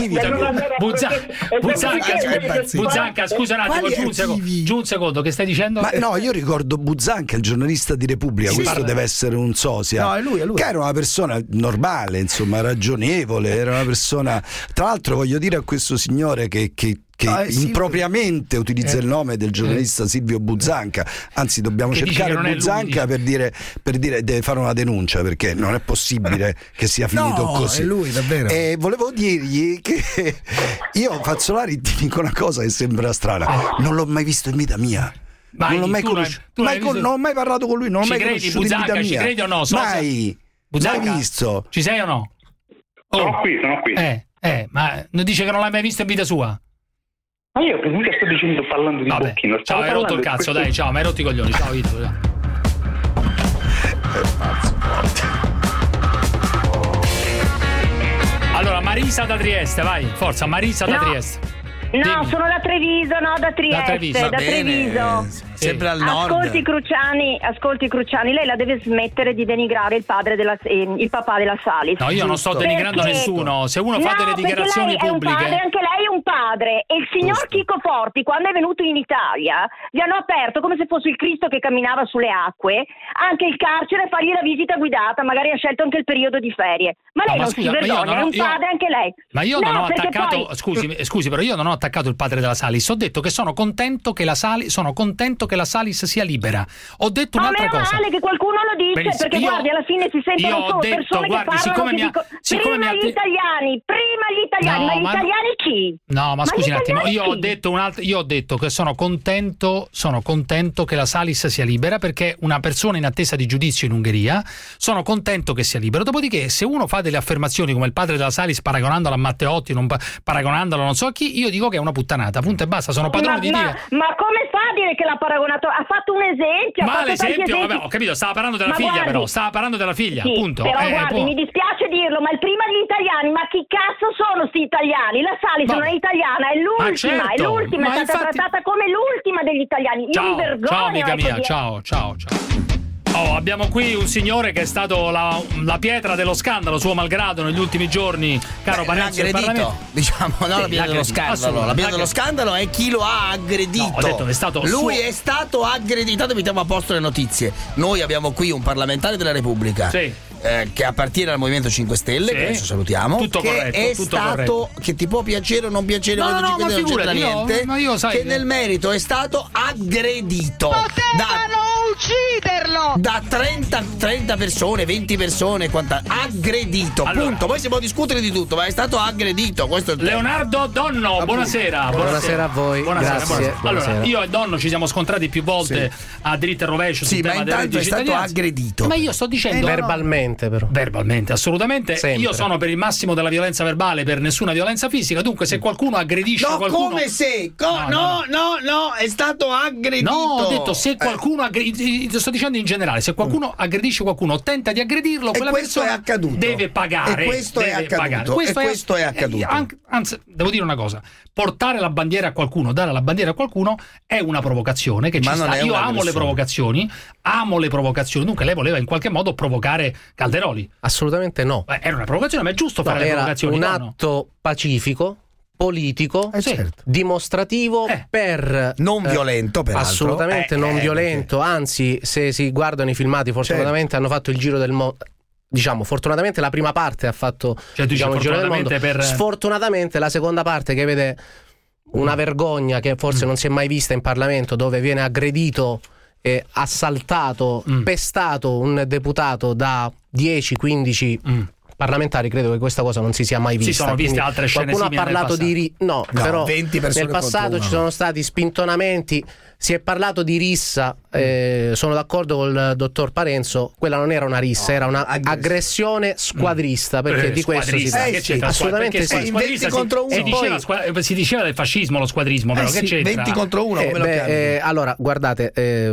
Buzzanca, scusa un attimo, giù un secondo, che stai dicendo? Ma no, io ricordo Buzzanca, il giornalista di Repubblica, questo deve essere un sosia. No, è lui. Che era una persona normale, insomma, ragionevole, era una persona. Tra l'altro voglio dire a questo signore che impropriamente utilizza il nome del giornalista Silvio Buzzanca, anzi dobbiamo cercare Buzzanca per dire deve fare una denuncia, perché non è possibile che sia finito così. È lui, davvero. E volevo dirgli che io Fazzolari ti dico una cosa che sembra strana, non l'ho mai visto in vita mia. Non l'ho mai conosciuto, non ho mai parlato con lui, non l'ho mai conosciuto in vita mia. Ci credi o no? Mai visto. Ci sei o no? Sono qui. Ma non dice che non l'hai mai visto in vita sua? Ma io mica sto dicendo, parlando di Bocchino. Ciao, hai rotto il cazzo, dai, ciao, mi hai rotto i coglioni. Ciao, Vito. Allora, Marisa da Trieste, vai, forza, Marisa da Trieste. No, sono da Treviso, no, da Trieste, da Treviso. Sempre al nord. Ascolti Cruciani, lei la deve smettere di denigrare il papà della Salis. No, io non sto denigrando nessuno. Se uno fa delle dichiarazioni pubbliche. Anche lei è un padre. E il signor Chico Forti, quando è venuto in Italia, gli hanno aperto come se fosse il Cristo che camminava sulle acque, anche il carcere, a fargli la visita guidata. Magari ha scelto anche il periodo di ferie. Ma lei non si vergogna, è un padre anche lei. Ma io non ho attaccato. Scusi, però io non ho attaccato il padre della Salis. Ho detto che sono contento che la Salis sia libera. Ho detto un'altra cosa. Ma è male che qualcuno lo dice. Benissimo. Perché guardi, alla fine si sentono solo persone che parlano prima gli italiani, ma gli italiani chi? No, ma scusi un attimo, io ho detto che sono contento che la Salis sia libera, perché una persona in attesa di giudizio in Ungheria, sono contento che sia libero. Dopodiché, se uno fa delle affermazioni come il padre della Salis paragonandolo a Matteotti, paragonandolo non so a chi, io dico che è una puttanata, punto e basta, sono padrone di dire. Ma come fa a dire che l'ha paragonato? Ha fatto un esempio. Ma l'esempio, vabbè, ho capito, stava parlando della figlia, però stava parlando della figlia, sì, appunto. Però guardi, mi dispiace dirlo, ma il prima gli italiani, ma chi cazzo sono sti italiani? La Salis non è italiana, è l'ultima, è stata trattata come l'ultima degli italiani. Io mi vergogno. Ciao amica mia, ciao. Abbiamo qui un signore che è stato la pietra dello scandalo, suo malgrado, negli ultimi giorni, caro Panezzo del Parlamento. Diciamo, no, la pietra dello scandalo. La pietra dello scandalo è chi lo ha aggredito. No, ho detto, è stato è stato aggredito. Intanto mettiamo a posto le notizie. Noi abbiamo qui un parlamentare della Repubblica. Sì. Che appartiene al Movimento 5 Stelle, che adesso salutiamo, tutto che corretto, è tutto stato, corretto. Che ti può piacere o non piacere, non c'entra niente, ma io sai, che nel merito è stato aggredito. Potevano ucciderlo da 30 persone, 20 persone, aggredito, punto. Poi si può discutere di tutto, ma è stato aggredito. Questo è il Leonardo Donno, buonasera. Buonasera a voi. Grazie. Allora, io e Donno ci siamo scontrati più volte a dritto e rovescio sul tema del reddito di cittadinanza. È stato aggredito. Ma io sto dicendo verbalmente, però. Verbalmente, assolutamente. Sempre. Io sono per il massimo della violenza verbale, per nessuna violenza fisica. Dunque, se qualcuno aggredisce qualcuno. Come se? No, è stato aggredito. No, ho detto se qualcuno aggredisce, sto dicendo in generale, se qualcuno aggredisce qualcuno o tenta di aggredirlo, quella persona deve pagare. E questo è accaduto. Questo è accaduto. Anzi, devo dire una cosa: portare la bandiera a qualcuno, dare la bandiera a qualcuno è una provocazione che ci sta. Io amo le provocazioni. Dunque lei voleva in qualche modo provocare Calderoli? Assolutamente no. Era una provocazione, ma è giusto fare le provocazioni. Era un atto pacifico, politico, dimostrativo, per non violento, peraltro. Assolutamente non violento. Anzi, se si guardano i filmati, fortunatamente hanno fatto il giro del mondo. Diciamo, fortunatamente la prima parte ha fatto il giro del mondo. Sfortunatamente la seconda parte, che vede una vergogna che forse non si è mai vista in Parlamento, dove viene aggredito e assaltato, pestato un deputato da 10-15 parlamentari. Credo che questa cosa non si sia mai vista. Si sono viste altre scene simili. Qualcuno ha parlato di però 20 persone nel passato ci sono stati spintonamenti, si è parlato di rissa. Sono d'accordo col dottor Parenzo, quella non era una rissa, era una aggressione squadrista, perché di questo si tratta. Assolutamente sì. 20 contro 1. Si diceva del fascismo lo squadrismo, però che c'entra? 20 contro 1. Allora, guardate,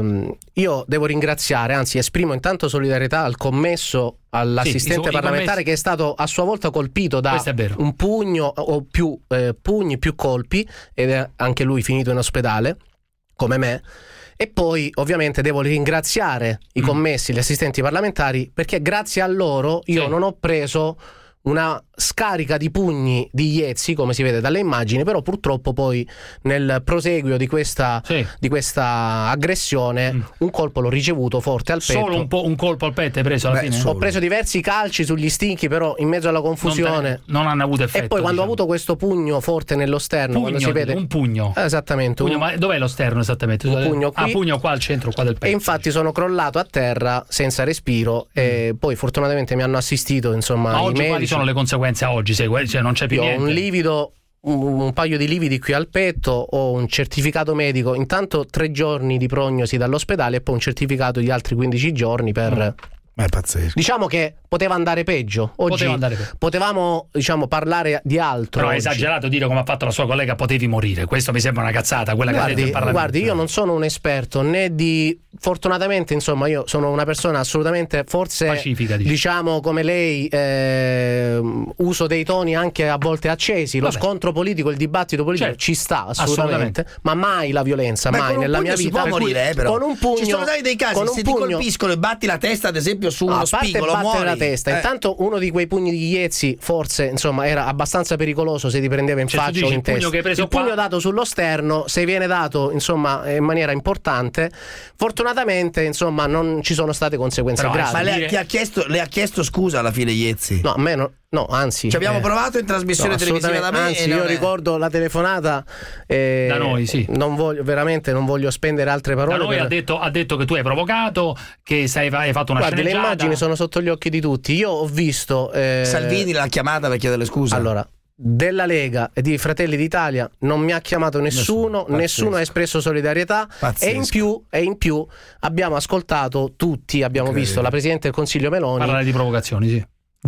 io devo ringraziare, anzi esprimo intanto solidarietà al commesso, all'assistente parlamentare, che è stato a sua volta colpito da un pugno o più pugni, più colpi, ed è anche lui finito in ospedale come me. E poi ovviamente devo ringraziare i commessi, gli assistenti parlamentari, perché grazie a loro io non ho preso una scarica di pugni di Iezzi, come si vede dalle immagini, però purtroppo poi nel proseguio di questa aggressione un colpo l'ho ricevuto forte al petto. Solo un colpo al petto hai preso alla fine? Ho preso diversi calci sugli stinchi, però in mezzo alla confusione non hanno avuto effetto. E poi quando ho avuto questo pugno forte nello sterno, quando si vede un pugno. Esattamente. Ma dov'è lo sterno esattamente? Un pugno qui. Pugno qua al centro, qua del petto. E infatti sono crollato a terra senza respiro e poi fortunatamente mi hanno assistito, insomma, ma i oggi medici. Quali sono le conseguenze oggi? Cioè non c'è più niente. Ho un livido, un paio di lividi qui al petto, ho un certificato medico, intanto 3 giorni di prognosi dall'ospedale e poi un certificato di altri 15 giorni per... Ma è pazzesco. Diciamo che poteva andare peggio. Oggi potevamo, parlare di altro. Però è esagerato dire, come ha fatto la sua collega, potevi morire. Questo mi sembra una cazzata, quella che ha detto in Parlamento. Guardi, io non sono un esperto né di fortunatamente, insomma, io sono una persona assolutamente, forse pacifica, diciamo come lei, uso dei toni anche a volte accesi. Lo scontro politico, il dibattito politico ci sta assolutamente, ma mai la violenza, mai nella mia vita. Può morire, però. Con un pugno, ci sono stati dei casi, se ti colpiscono e batti la testa, ad esempio, su uno spigolo, muori. La testa. Intanto uno di quei pugni di Iezzi forse, insomma, era abbastanza pericoloso se ti prendeva in faccia o in testa. Il pugno dato sullo sterno, se viene dato, insomma, in maniera importante, fortunatamente, insomma, non ci sono state conseguenze gravi. Ma le ha chiesto scusa alla fine Iezzi? No, a me no, anzi. Ci abbiamo provato in trasmissione televisiva da me. Anzi, io ricordo la telefonata. Da noi, sì. Non voglio spendere altre parole. Da noi ha detto che tu hai provocato, che hai fatto una sceneggiata. Le immagini sono sotto gli occhi di tutti. Io ho visto. Salvini l'ha chiamata per chiedere scusa. Allora, della Lega e di Fratelli d'Italia non mi ha chiamato nessuno ha espresso solidarietà. E in più abbiamo ascoltato tutti, abbiamo visto la Presidente del Consiglio Meloni parlare di provocazioni, sì,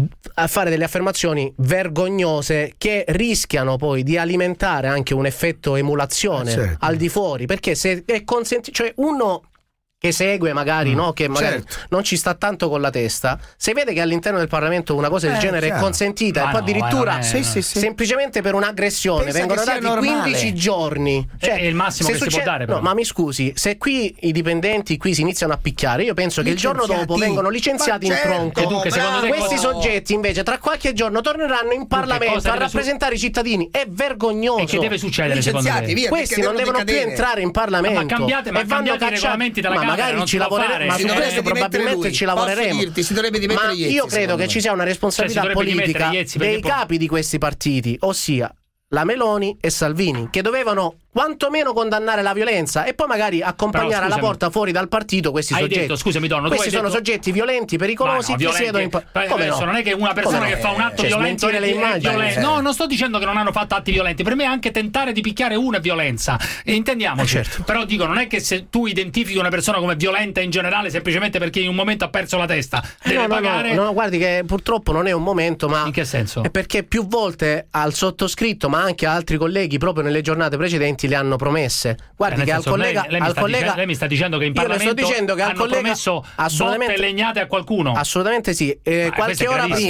a fare delle affermazioni vergognose che rischiano poi di alimentare anche un effetto emulazione al di fuori, perché se è consentito, cioè uno che segue magari, no, che magari non ci sta tanto con la testa, se vede che all'interno del Parlamento una cosa del genere è consentita e poi addirittura semplicemente per un'aggressione vengono dati 15 giorni, cioè, è il massimo che si può dare, però. No, ma mi scusi, se qui i dipendenti qui si iniziano a picchiare, io penso che il giorno dopo vengono licenziati in tronco. E dunque, secondo te questi soggetti invece tra qualche giorno torneranno in Parlamento a rappresentare i cittadini. È vergognoso. E che deve succedere secondo te? Questi non devono più entrare in Parlamento. Ma cambiate i regolamenti della Camera. Magari ci lavoreremo, ma su questo probabilmente ci lavoreremo. Ma io credo che ci sia una responsabilità politica dei capi di questi partiti, ossia la Meloni e Salvini, che dovevano quantomeno condannare la violenza e poi magari accompagnare alla porta fuori dal partito questi soggetti. Detto, scusami, Donno, questi sono soggetti violenti, pericolosi, che siedono in come no? Non è che una persona che fa un atto violento le immagini. No, non sto dicendo che non hanno fatto atti violenti. Per me anche tentare di picchiare uno è violenza. Intendiamoci. Però dico, non è che se tu identifichi una persona come violenta in generale semplicemente perché in un momento ha perso la testa, deve pagare. No, guardi che purtroppo non è un momento, ma in che senso? È perché più volte al sottoscritto, ma anche a altri colleghi proprio nelle giornate precedenti le hanno promesse. Guardi che al collega lei mi sta dicendo che in Parlamento sto dicendo che al collega promesso botte legnate a qualcuno. Assolutamente sì. Qualche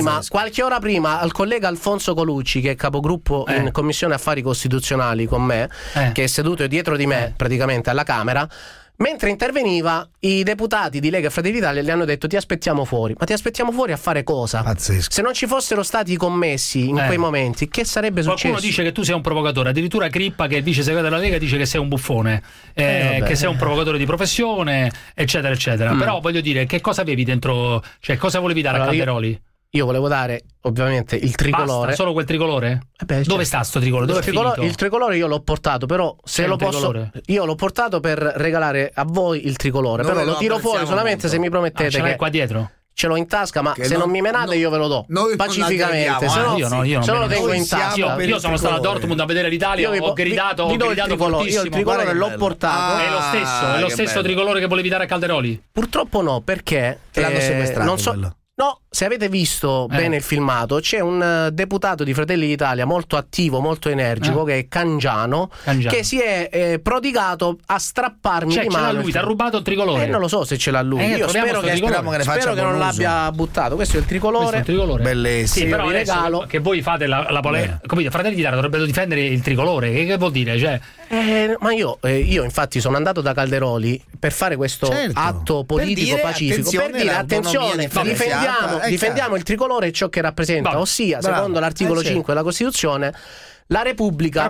ora prima al collega Alfonso Colucci, che è capogruppo in Commissione Affari Costituzionali con me, che è seduto dietro di me praticamente alla Camera, mentre interveniva, i deputati di Lega e Fratelli d'Italia gli hanno detto: ti aspettiamo fuori. Ma ti aspettiamo fuori a fare cosa? Pazzesco. Se non ci fossero stati i commessi in quei momenti, che sarebbe successo? Qualcuno dice che tu sei un provocatore. Addirittura Crippa, che è il vice segretario della Lega, dice che sei un buffone, che sei un provocatore di professione, eccetera eccetera. Però voglio dire, che cosa avevi dentro? Cioè, cosa volevi dare a Calderoli? Io volevo dare ovviamente il tricolore. Basta, solo quel tricolore? Dove sta sto tricolore? Il tricolore io l'ho portato, però se lo posso io l'ho portato per regalare a voi il tricolore, però lo tiro fuori solamente se mi promettete ce l'hai qua dietro? Ce l'ho in tasca, ma se non mi menate io ve lo do pacificamente. Se no lo tengo in tasca. Io sono stato a Dortmund a vedere l'Italia, ho gridato fortissimo. Io il tricolore l'ho portato. È lo stesso tricolore che volevi dare a Calderoli? Purtroppo no, perché l'hanno sequestrato. Non so. No, se avete visto bene il filmato, c'è un deputato di Fratelli d'Italia molto attivo, molto energico, che è Cangiano, che si è prodigato a strapparmi di mano. Ce l'ha lui, ti ha rubato il tricolore? Non lo so se ce l'ha lui. Io spero che non l'abbia buttato. Questo è il tricolore. Bellissimo. Sì, però regalo che voi fate la polemica. Capite? Fratelli d'Italia dovrebbero difendere il tricolore. Che vuol dire? Cioè... ma io infatti sono andato da Calderoli per fare questo atto politico pacifico, per dire attenzione, difendiamo il tricolore e ciò che rappresenta, ossia secondo l'articolo 5 della Costituzione la Repubblica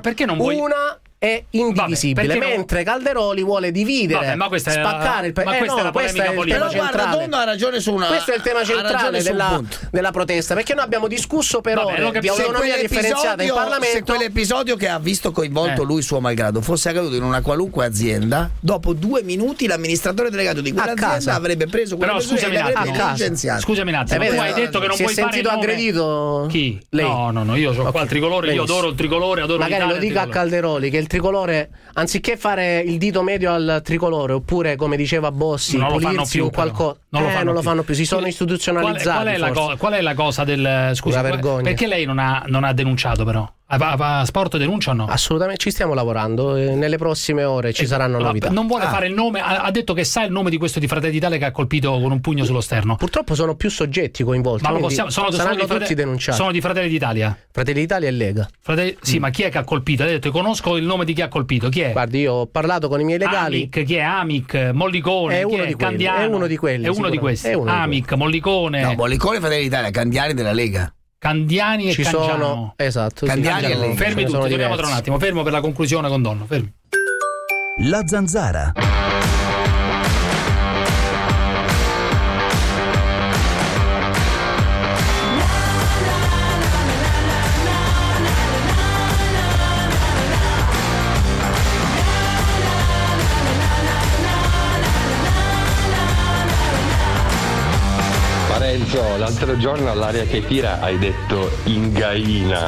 è indivisibile, mentre Calderoli vuole dividere, spaccare questo è il tema centrale. Ha ragione su una. Questo è il tema centrale della protesta, perché noi abbiamo discusso per ore di autonomia differenziata in Parlamento. Se quell'episodio che ha visto coinvolto lui suo malgrado fosse accaduto in una qualunque azienda, dopo 2 minuti l'amministratore delegato di quell'azienda avrebbe preso quella misura e l'avrebbe licenziato. Scusami un attimo, tu hai detto che non puoi fare il nome. Aggredito? Chi? Lei? No, io sono qua il tricolore, io adoro il tricolore, adoro l'Italia. Magari lo dica a Calderoli che il tricolore, anziché fare il dito medio al tricolore, oppure come diceva Bossi, pulirsi un qualcosa, non lo fanno più, si sono istituzionalizzati. Qual è la cosa del scusa, vergogna. Perché lei non ha denunciato però? Sport denuncia o no? Assolutamente, ci stiamo lavorando. Nelle prossime ore ci saranno novità. Non vuole fare il nome, ha detto che sa il nome di questo di Fratelli d'Italia che ha colpito con un pugno sullo sterno. Purtroppo sono più soggetti coinvolti. Ma lo possiamo, saranno tutti denunciati. Sono di Fratelli d'Italia. Fratelli d'Italia e Lega. Sì, ma chi è che ha colpito? Ha detto conosco il nome di chi ha colpito. Chi è? Guardi, io ho parlato con i miei legali. Amic, chi è? Amic, Mollicone, Candiano. È uno di quelli. È uno di questi. Amic, Mollicone. No, Mollicone, Fratelli d'Italia, Candiani della Lega. Candiani e Cangiano. Sono, esatto. Candiani e Lega. Fermi tutti, torniamo tra un attimo. Fermo per la conclusione con Donno. Fermi. La Zanzara. Parenzo, l'altro giorno all'aria che tira hai detto ingaina.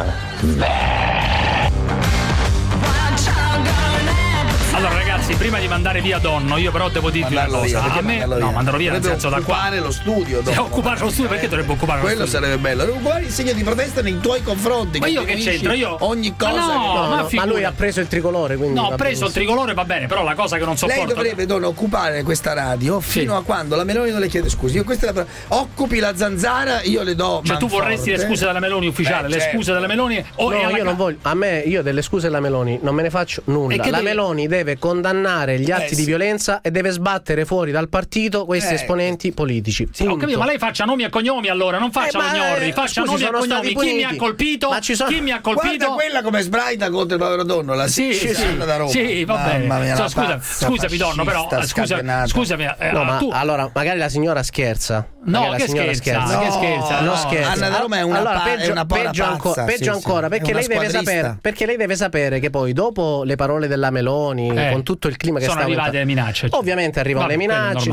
Allora ragazzi, prima di mandare via Donno, io però devo dirvi una cosa. A me mandarlo via nel senso da qua. Occupare lo studio. Occupare lo studio, perché dovrebbe occupare lo studio? Quello sarebbe bello. Deve occupare il segno di protesta nei tuoi confronti. Ma io che c'entro? Io ogni cosa. Ma lui ha preso il tricolore, quindi. No, ho preso il tricolore, va bene, però la cosa che non sopporto. Lei dovrebbe occupare questa radio fino a quando la Meloni non le chiede scusi. Occupi la Zanzara, io le do. Cioè tu vorresti le scuse della Meloni ufficiale, le scuse della Meloni io non voglio. Io delle scuse della Meloni non me ne faccio nulla. La Meloni deve condannare gli atti di violenza e deve sbattere fuori dal partito questi esponenti politici. Sì, ho capito, ma lei faccia nomi e cognomi allora, non faccia lo gnorri, faccia nomi e cognomi. Chi mi ha colpito? Chi mi ha colpito? Guarda quella come sbraita contro il povero Donno, la da Roma. Sì, va bene. Scusami Donno, però scusami. Allora, magari la signora scherza. No, che scherza. Che scherza. Non scherza. Anna da Roma è una peggio ancora, perché lei deve sapere che poi dopo le parole della Meloni, con tutto il clima che sono arrivate le minacce. Ovviamente arrivano le minacce.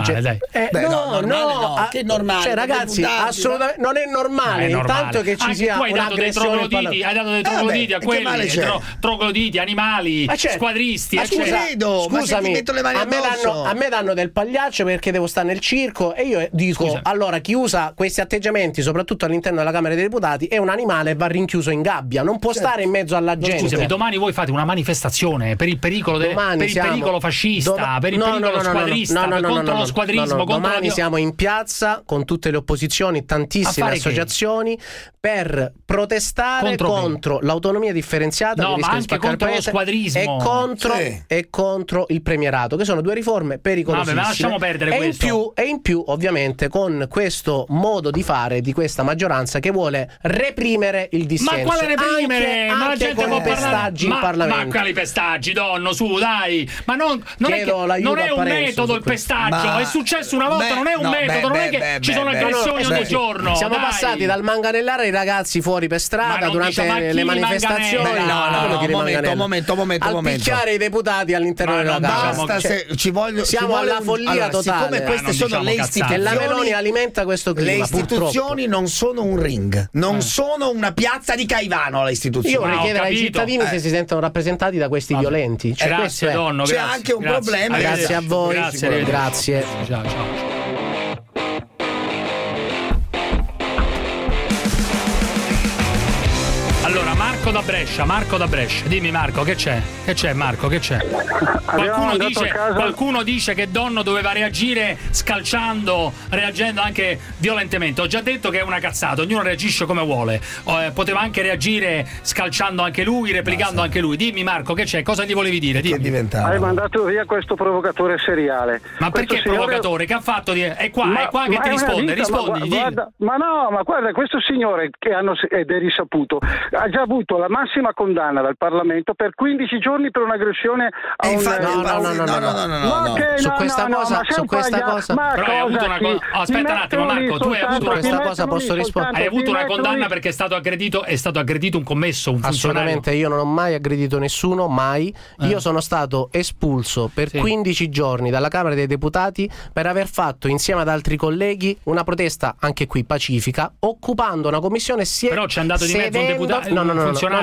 No, che normale. Cioè, ragazzi, assolutamente non è normale. Intanto che ci sia un'aggressione. Hai dato dei trogloditi a quelli, trogloditi, animali, squadristi. Scusami, a me danno del pagliaccio perché devo stare nel circo e io dico allora chi usa questi atteggiamenti, soprattutto all'interno della Camera dei Deputati, è un animale e va rinchiuso in gabbia, non può stare in mezzo alla gente. Scusami, domani voi fate una manifestazione per il pericolo pericolo fascista, per il pericolo squadrista, contro lo squadrismo. Domani siamo in piazza con tutte le opposizioni, tantissime associazioni per protestare contro l'autonomia differenziata, ma anche contro lo squadrismo e contro il premierato, che sono due riforme pericolosissime. Ma lasciamo perdere questo. E in più ovviamente con questo modo di fare di questa maggioranza che vuole reprimere il dissenso. Ma quale reprimere? Ma la gente con i pestaggi in Parlamento. Ma quali pestaggi, Donno, su, dai. Ma non è un metodo il pestaggio, è successo una volta, non è un metodo, non è che ci sono aggressioni ogni giorno. Siamo passati dal manganellare i ragazzi fuori per strada durante le manifestazioni un momento al picchiare i deputati all'interno della Camera. Siamo alla follia totale. Siccome queste sono le istituzioni, che la Meloni alimenta questo clima. Le istituzioni non sono un ring, non sono una piazza di Caivano. Le istituzioni. Io vorrei chiedere ai cittadini se si sentono rappresentati da questi violenti. Grazie, Donno. C'è anche un problema. Grazie a voi. Grazie. Ciao. Allora, Marco da Brescia. Dimmi Marco, che c'è? Marco, che c'è? Qualcuno dice che Donno doveva reagire reagendo anche violentemente. Ho già detto che è una cazzata, ognuno reagisce come vuole. Poteva anche reagire scalciando anche lui, replicando anche lui. Dimmi Marco, che c'è? Cosa gli volevi dire? Dimmi. Hai mandato via questo provocatore seriale. Ma perché provocatore? Che ha fatto? È qua che ti risponde. Rispondi. Ma guarda, questo signore ed è risaputo, ha già avuto la massima condanna dal Parlamento per 15 giorni per un'aggressione a No. Su questa cosa però hai avuto una aspetta un attimo Marco, tu hai avuto questa cosa, posso rispondere? Hai avuto una condanna perché è stato aggredito un commesso, un funzionario. Assolutamente, io non ho mai aggredito nessuno, mai. Io sono stato espulso per 15 giorni dalla Camera dei Deputati per aver fatto insieme ad altri colleghi una protesta anche qui pacifica, occupando una commissione però c'è andato di mezzo un deputato, un funzionario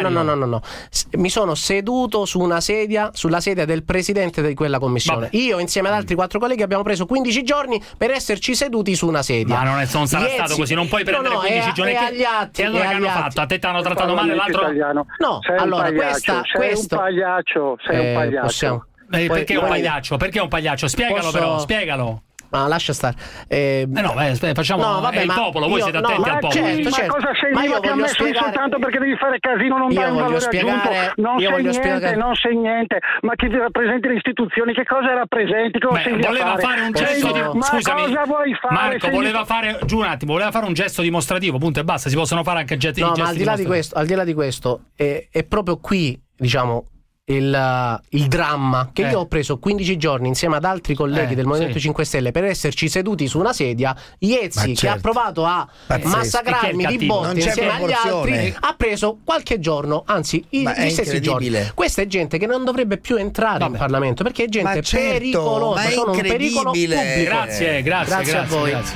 No. Mi sono seduto su una sedia, sulla sedia del presidente di quella commissione. Vabbè. Io insieme ad altri 4 colleghi abbiamo preso 15 giorni per esserci seduti su una sedia. Ma non sarà stato così, non puoi prendere 15 giorni. Agli atti, e allora che hanno fatto? A te ti hanno trattato male, l'altro no. Allora sei un pagliaccio. Perché un pagliaccio? Perché un pagliaccio? Spiegalo. Ma lascia stare. Facciamo il popolo, voi siete attenti al popolo. Ma cosa sei vivo che ha messo soltanto perché devi fare casino, non dai un valore aggiunto, non sei niente, ma chi rappresenti le istituzioni, che cosa rappresenti? Voleva fare un gesto scusami, cosa vuoi fare? Marco voleva fare un gesto dimostrativo, punto e basta, si possono fare anche gesti ma al di là di questo è proprio qui, diciamo, il dramma che io ho preso 15 giorni insieme ad altri colleghi del Movimento 5 Stelle per esserci seduti su una sedia. Iezzi, che ha provato a massacrarmi di botte insieme agli altri, ha preso qualche giorno, anzi gli stessi giorni. Questa è gente che non dovrebbe più entrare in Parlamento, perché è gente pericolosa, sono un pericolo pubblico. Grazie a voi. Grazie.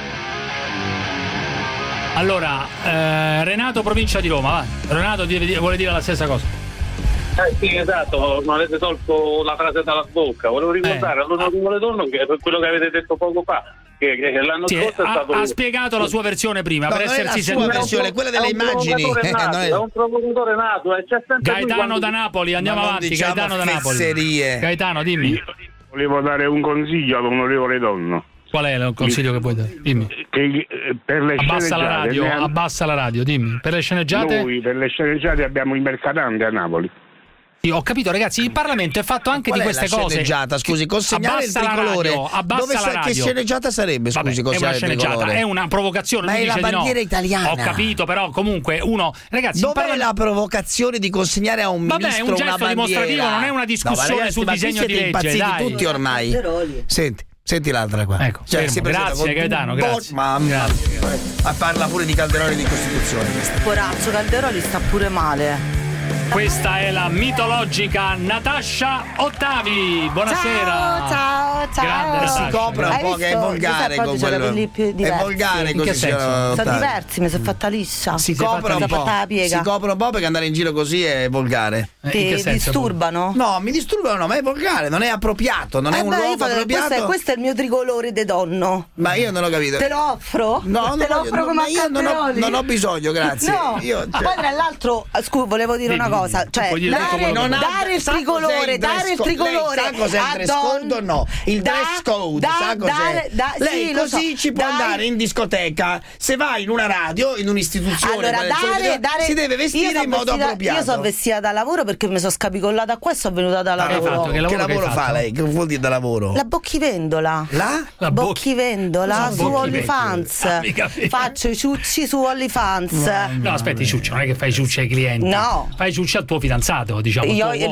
Allora, Renato, provincia di Roma, va. Renato vuole dire la stessa cosa. Sì, esatto, non avete tolto la frase dalla bocca. Volevo ricordare all'onorevole Donno che quello che avete detto poco fa, che l'anno scorso è stato ha spiegato la sua versione prima, per essersi sentito. La sua versione, quella delle immagini. È un provocatore nato. Gaetano da Napoli, andiamo avanti. Diciamo Gaetano da Napoli. Gaetano, dimmi. Volevo dare un consiglio all'onorevole Donno. Qual è il consiglio che puoi dare? Dimmi. Che per le abbassa la radio, dimmi. Per le sceneggiate? Noi per le sceneggiate abbiamo i mercatanti a Napoli. Sì, ho capito, ragazzi, il Parlamento è fatto anche di queste cose. Scusi, consegnare il tricolore. Che sceneggiata sarebbe? Scusi, consegnare il tricolore. È una provocazione. Ma è la bandiera italiana. Ho capito, però comunque ragazzi, dov'è la provocazione di consegnare a un ministro una bandiera? È un gesto dimostrativo, non è una discussione sul disegno di legge. Dai. Tutti ormai. Senti l'altra qua. Ecco, grazie Gaetano, grazie. Mamma mia. Parla pure di Calderoli di Costituzione. Corazzo, Calderoli sta pure male. Questa è la mitologica Natascia Ottavi. Buonasera. Ciao. Grande si copre un po' che è volgare con quello. È volgare così. Sono diversi, mi sono fatta liscia. Si copre un po' perché andare in giro così è volgare. Ti disturbano? No, mi disturbano, ma è volgare, non è appropriato, non è un luogo appropriato. Questo è il mio tricolore de Donno. Ma io non ho capito. Te lo offro? No, te lo offro come a Calderoli. Non ho bisogno, grazie. No. Poi tra l'altro, volevo dire una cosa. Cioè, dare il tricolore, sa cos'è il dress code o no? Il dress code, sa cos'è? Lei così ci può andare in discoteca. Se va in una radio, in un'istituzione, si deve vestire in modo appropriato. Io sono vestita da lavoro perché mi sono scapicollata qua e sono venuta da lavoro. Che lavoro fa lei? Che vuol dire da lavoro? La bocchivendola. La bocchivendola su OnlyFans. Faccio i ciucci su OnlyFans. No, aspetti, i ciucci, non è che fai i ciucci ai clienti. No. Fai i ciucci al tuo fidanzato, diciamo.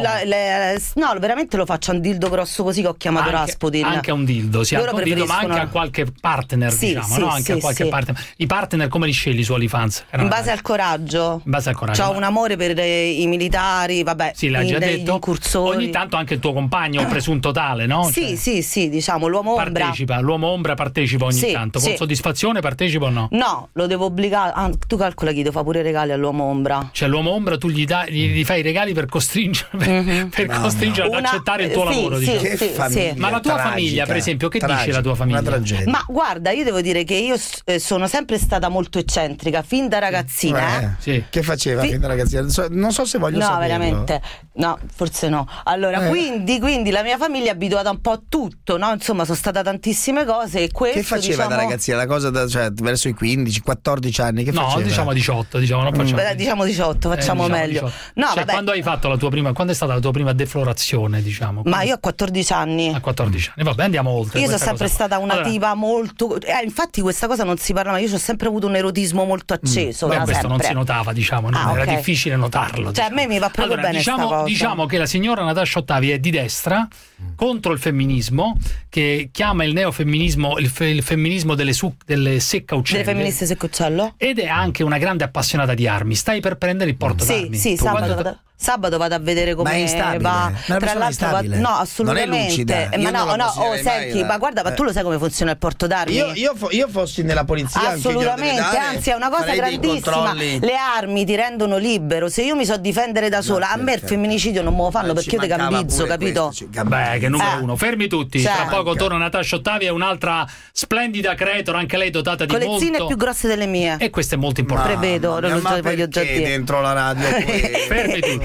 No, veramente lo faccio a un dildo grosso così che ho chiamato Rasputin. Anche a un dildo, sì, anche un dildo, ma anche a qualche partner, diciamo, no? Anche a qualche partner. I partner come li scegli su OnlyFans? In base al coraggio. C'ho un amore per i militari, vabbè. Sì, l'ha già detto. Incursori. Ogni tanto anche il tuo compagno presunto tale, no? Sì, diciamo, l'uomo ombra. L'uomo ombra partecipa ogni tanto. Con soddisfazione partecipa o no? No, lo devo obbligare. Tu calcola chi devo fare pure regali all'uomo ombra. Cioè l'uomo ombra tu gli fai i regali per costringere ad accettare il tuo lavoro, diciamo. Ma la tua famiglia, per esempio, che dice la tua famiglia? Ma guarda, io devo dire che io sono sempre stata molto eccentrica fin da ragazzina. Che faceva fin da ragazzina? Non so se voglio saperlo. No, veramente. No, forse no. Allora, quindi la mia famiglia è abituata un po' a tutto, no? Insomma, sono stata tantissime cose e questo, che faceva da ragazzina? La cosa verso i 15, 14 anni, che faceva? No, diciamo 18, non facciamo. Diciamo 18, facciamo meglio. 18. No, quando hai fatto quando è stata la tua prima deflorazione, diciamo? Ma io a 14 anni. A 14 anni, vabbè, andiamo oltre. Io sono sempre stata una tipa molto. Infatti, questa cosa non si parla, ma io ho sempre avuto un erotismo molto acceso. Questo non si notava, diciamo, era difficile notarlo. Cioè, a me mi va proprio bene. Diciamo che la signora Natascia Ottavi è di destra, contro il femminismo, che chiama il neofemminismo il femminismo delle secca uccello. Delle femministe secca uccello. Ed è anche una grande appassionata di armi. Stai per prendere il porto d'armi. Sì, Sabato vado a vedere come va. Tra l'altro no, assolutamente. Non è lucida. Senti, ma guarda, ma tu lo sai come funziona il porto d'armi? Io fossi nella polizia, assolutamente, anzi è una cosa grandissima. Le armi ti rendono libero. Se io mi so difendere da sola, a me il femminicidio non me lo fanno perché io te gambizzo, capito? Beh, che numero uno. Fermi tutti. Tra poco torna Natascia Ottavia e un'altra splendida creator, anche lei dotata di con le zine più grosse delle mie. E questo è molto importante. Prevedo, non lo voglio già dire. Dentro la radio. Fermi tutti.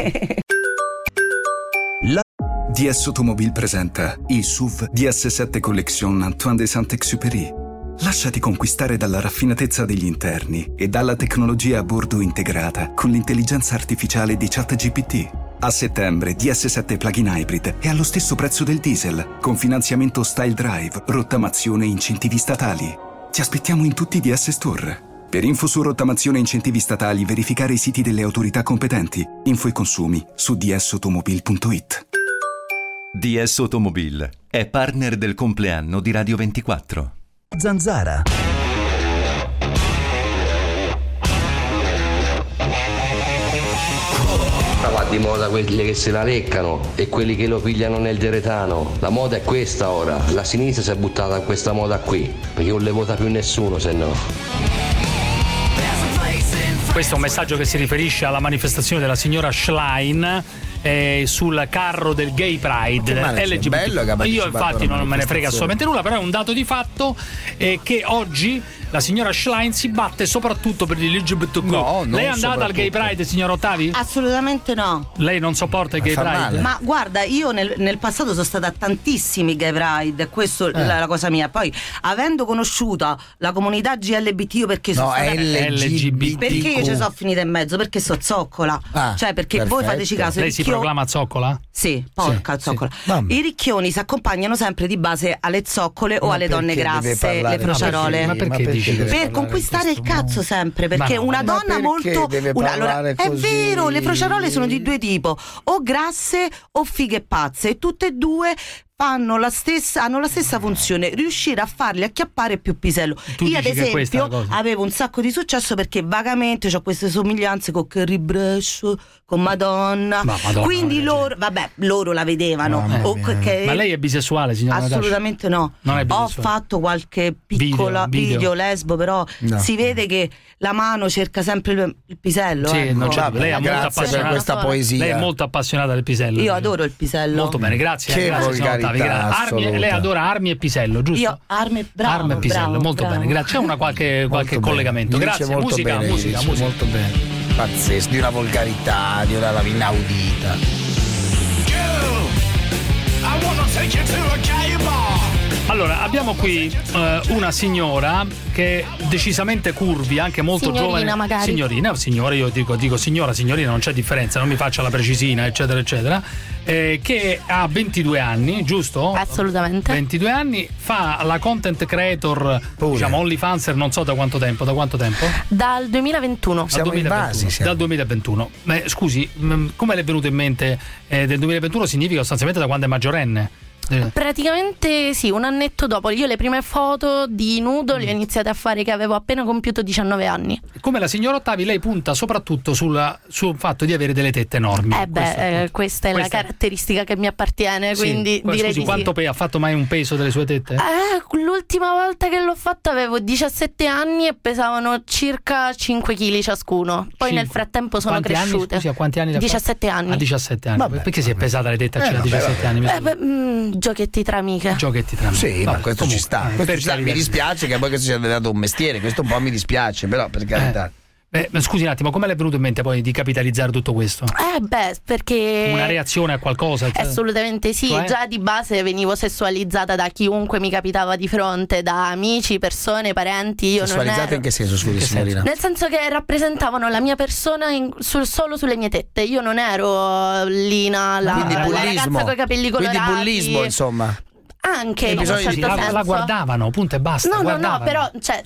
DS Automobile presenta il SUV DS7 Collection Antoine de Saint-Exupéry. Lasciati conquistare dalla raffinatezza degli interni e dalla tecnologia a bordo integrata con l'intelligenza artificiale di ChatGPT. A settembre DS7 Plug-in Hybrid è allo stesso prezzo del diesel, con finanziamento Style Drive, rottamazione e incentivi statali. Ti aspettiamo in tutti i DS Store. Per info su rottamazione e incentivi statali, verificare i siti delle autorità competenti. Info e consumi su dsautomobile.it. DS Automobile è partner del compleanno di Radio 24. Zanzara. Va di moda quelli che se la leccano e quelli che lo pigliano nel deretano. La moda è questa ora. La sinistra si è buttata in questa moda qui, perché non le vota più nessuno, se no. Questo è un messaggio che si riferisce alla manifestazione della signora Schlein sul carro del Gay Pride LGBT. Io infatti non me ne frega assolutamente nulla, però è un dato di fatto che oggi la signora Schlein si batte soprattutto per gli LGBTQ. Lei è andata al Gay Pride, signor Ottavi? Assolutamente no. Lei non sopporta il Gay Pride? Male. Ma guarda, io nel passato sono stata a tantissimi Gay Pride, questa è la cosa mia. Poi, avendo conosciuto la comunità GLBT, io perché sono stata LGBT, perché io ci sono finita in mezzo, perché so zoccola. Cioè, perché voi fateci caso. Lei si proclama zoccola? Sì, porca zoccola. I ricchioni si accompagnano sempre di base alle zoccole o alle donne grasse, le frociarole. Ma perché? Per conquistare il cazzo sempre, perché una donna molto allora, è vero, le frociarole sono di due tipo, o grasse o fighe pazze, e tutte e due hanno la stessa funzione, riuscire a farli acchiappare più pisello. Io ad esempio avevo un sacco di successo perché vagamente ho queste somiglianze con Carrie Bradshaw, con Madonna, quindi loro la vedevano. Ma lei è bisessuale, signora? Assolutamente no. Ho fatto qualche piccola video lesbo, però si vede che la mano cerca sempre il pisello. Sì, lei è molto appassionata per questa poesia. Lei è molto appassionata del pisello. Io adoro il pisello. Molto bene, grazie. Che volgarità. Lei adora armi e pisello, giusto? Io armi e pisello, molto bene, grazie. C'è una qualche collegamento. Grazie, musica. Molto bene. Pazzesco, di una volgarità, di una inaudita. Allora, abbiamo qui una signora che è decisamente curvi, anche molto giovane. Magari. Signora, io dico signorina, non c'è differenza, non mi faccia la precisina, eccetera, eccetera. Che ha 22 anni, giusto? Assolutamente. 22 anni, fa la content creator, diciamo OnlyFanser, non so da quanto tempo. Dal 2021. Dal 2021. Scusi, come le è venuto in mente del 2021? Significa sostanzialmente da quando è maggiorenne? Praticamente sì, un annetto dopo. Io le prime foto di nudo le ho iniziate a fare che avevo appena compiuto 19 anni. Come la signora Ottavi, lei punta soprattutto sul fatto di avere delle tette enormi. Questa è la caratteristica che mi appartiene, quindi direi di quanto ha fatto mai un peso delle sue tette? L'ultima volta che l'ho fatto avevo 17 anni e pesavano circa 5 kg ciascuno. Poi nel frattempo sono cresciute. Scusi, a quanti anni? 17 anni. A 17 anni. Perché si è pesata le tette a 17 anni? Giochetti tra amiche. Sì, ma questo ci sta. Mi dispiace che poi questo sia diventato un mestiere, questo un po' mi dispiace, però per carità. Scusi un attimo, come le è venuto in mente poi di capitalizzare tutto questo? Perché una reazione a qualcosa? Assolutamente sì, già di base venivo sessualizzata da chiunque mi capitava di fronte, da amici, persone, parenti. Sessualizzata in che senso, scusi signorina? Nel senso che rappresentavano la mia persona solo sulle mie tette. Io non ero Lina, la ragazza con i capelli colorati. Quindi bullismo, insomma. anche in un certo senso. La guardavano, punto e basta. No, però se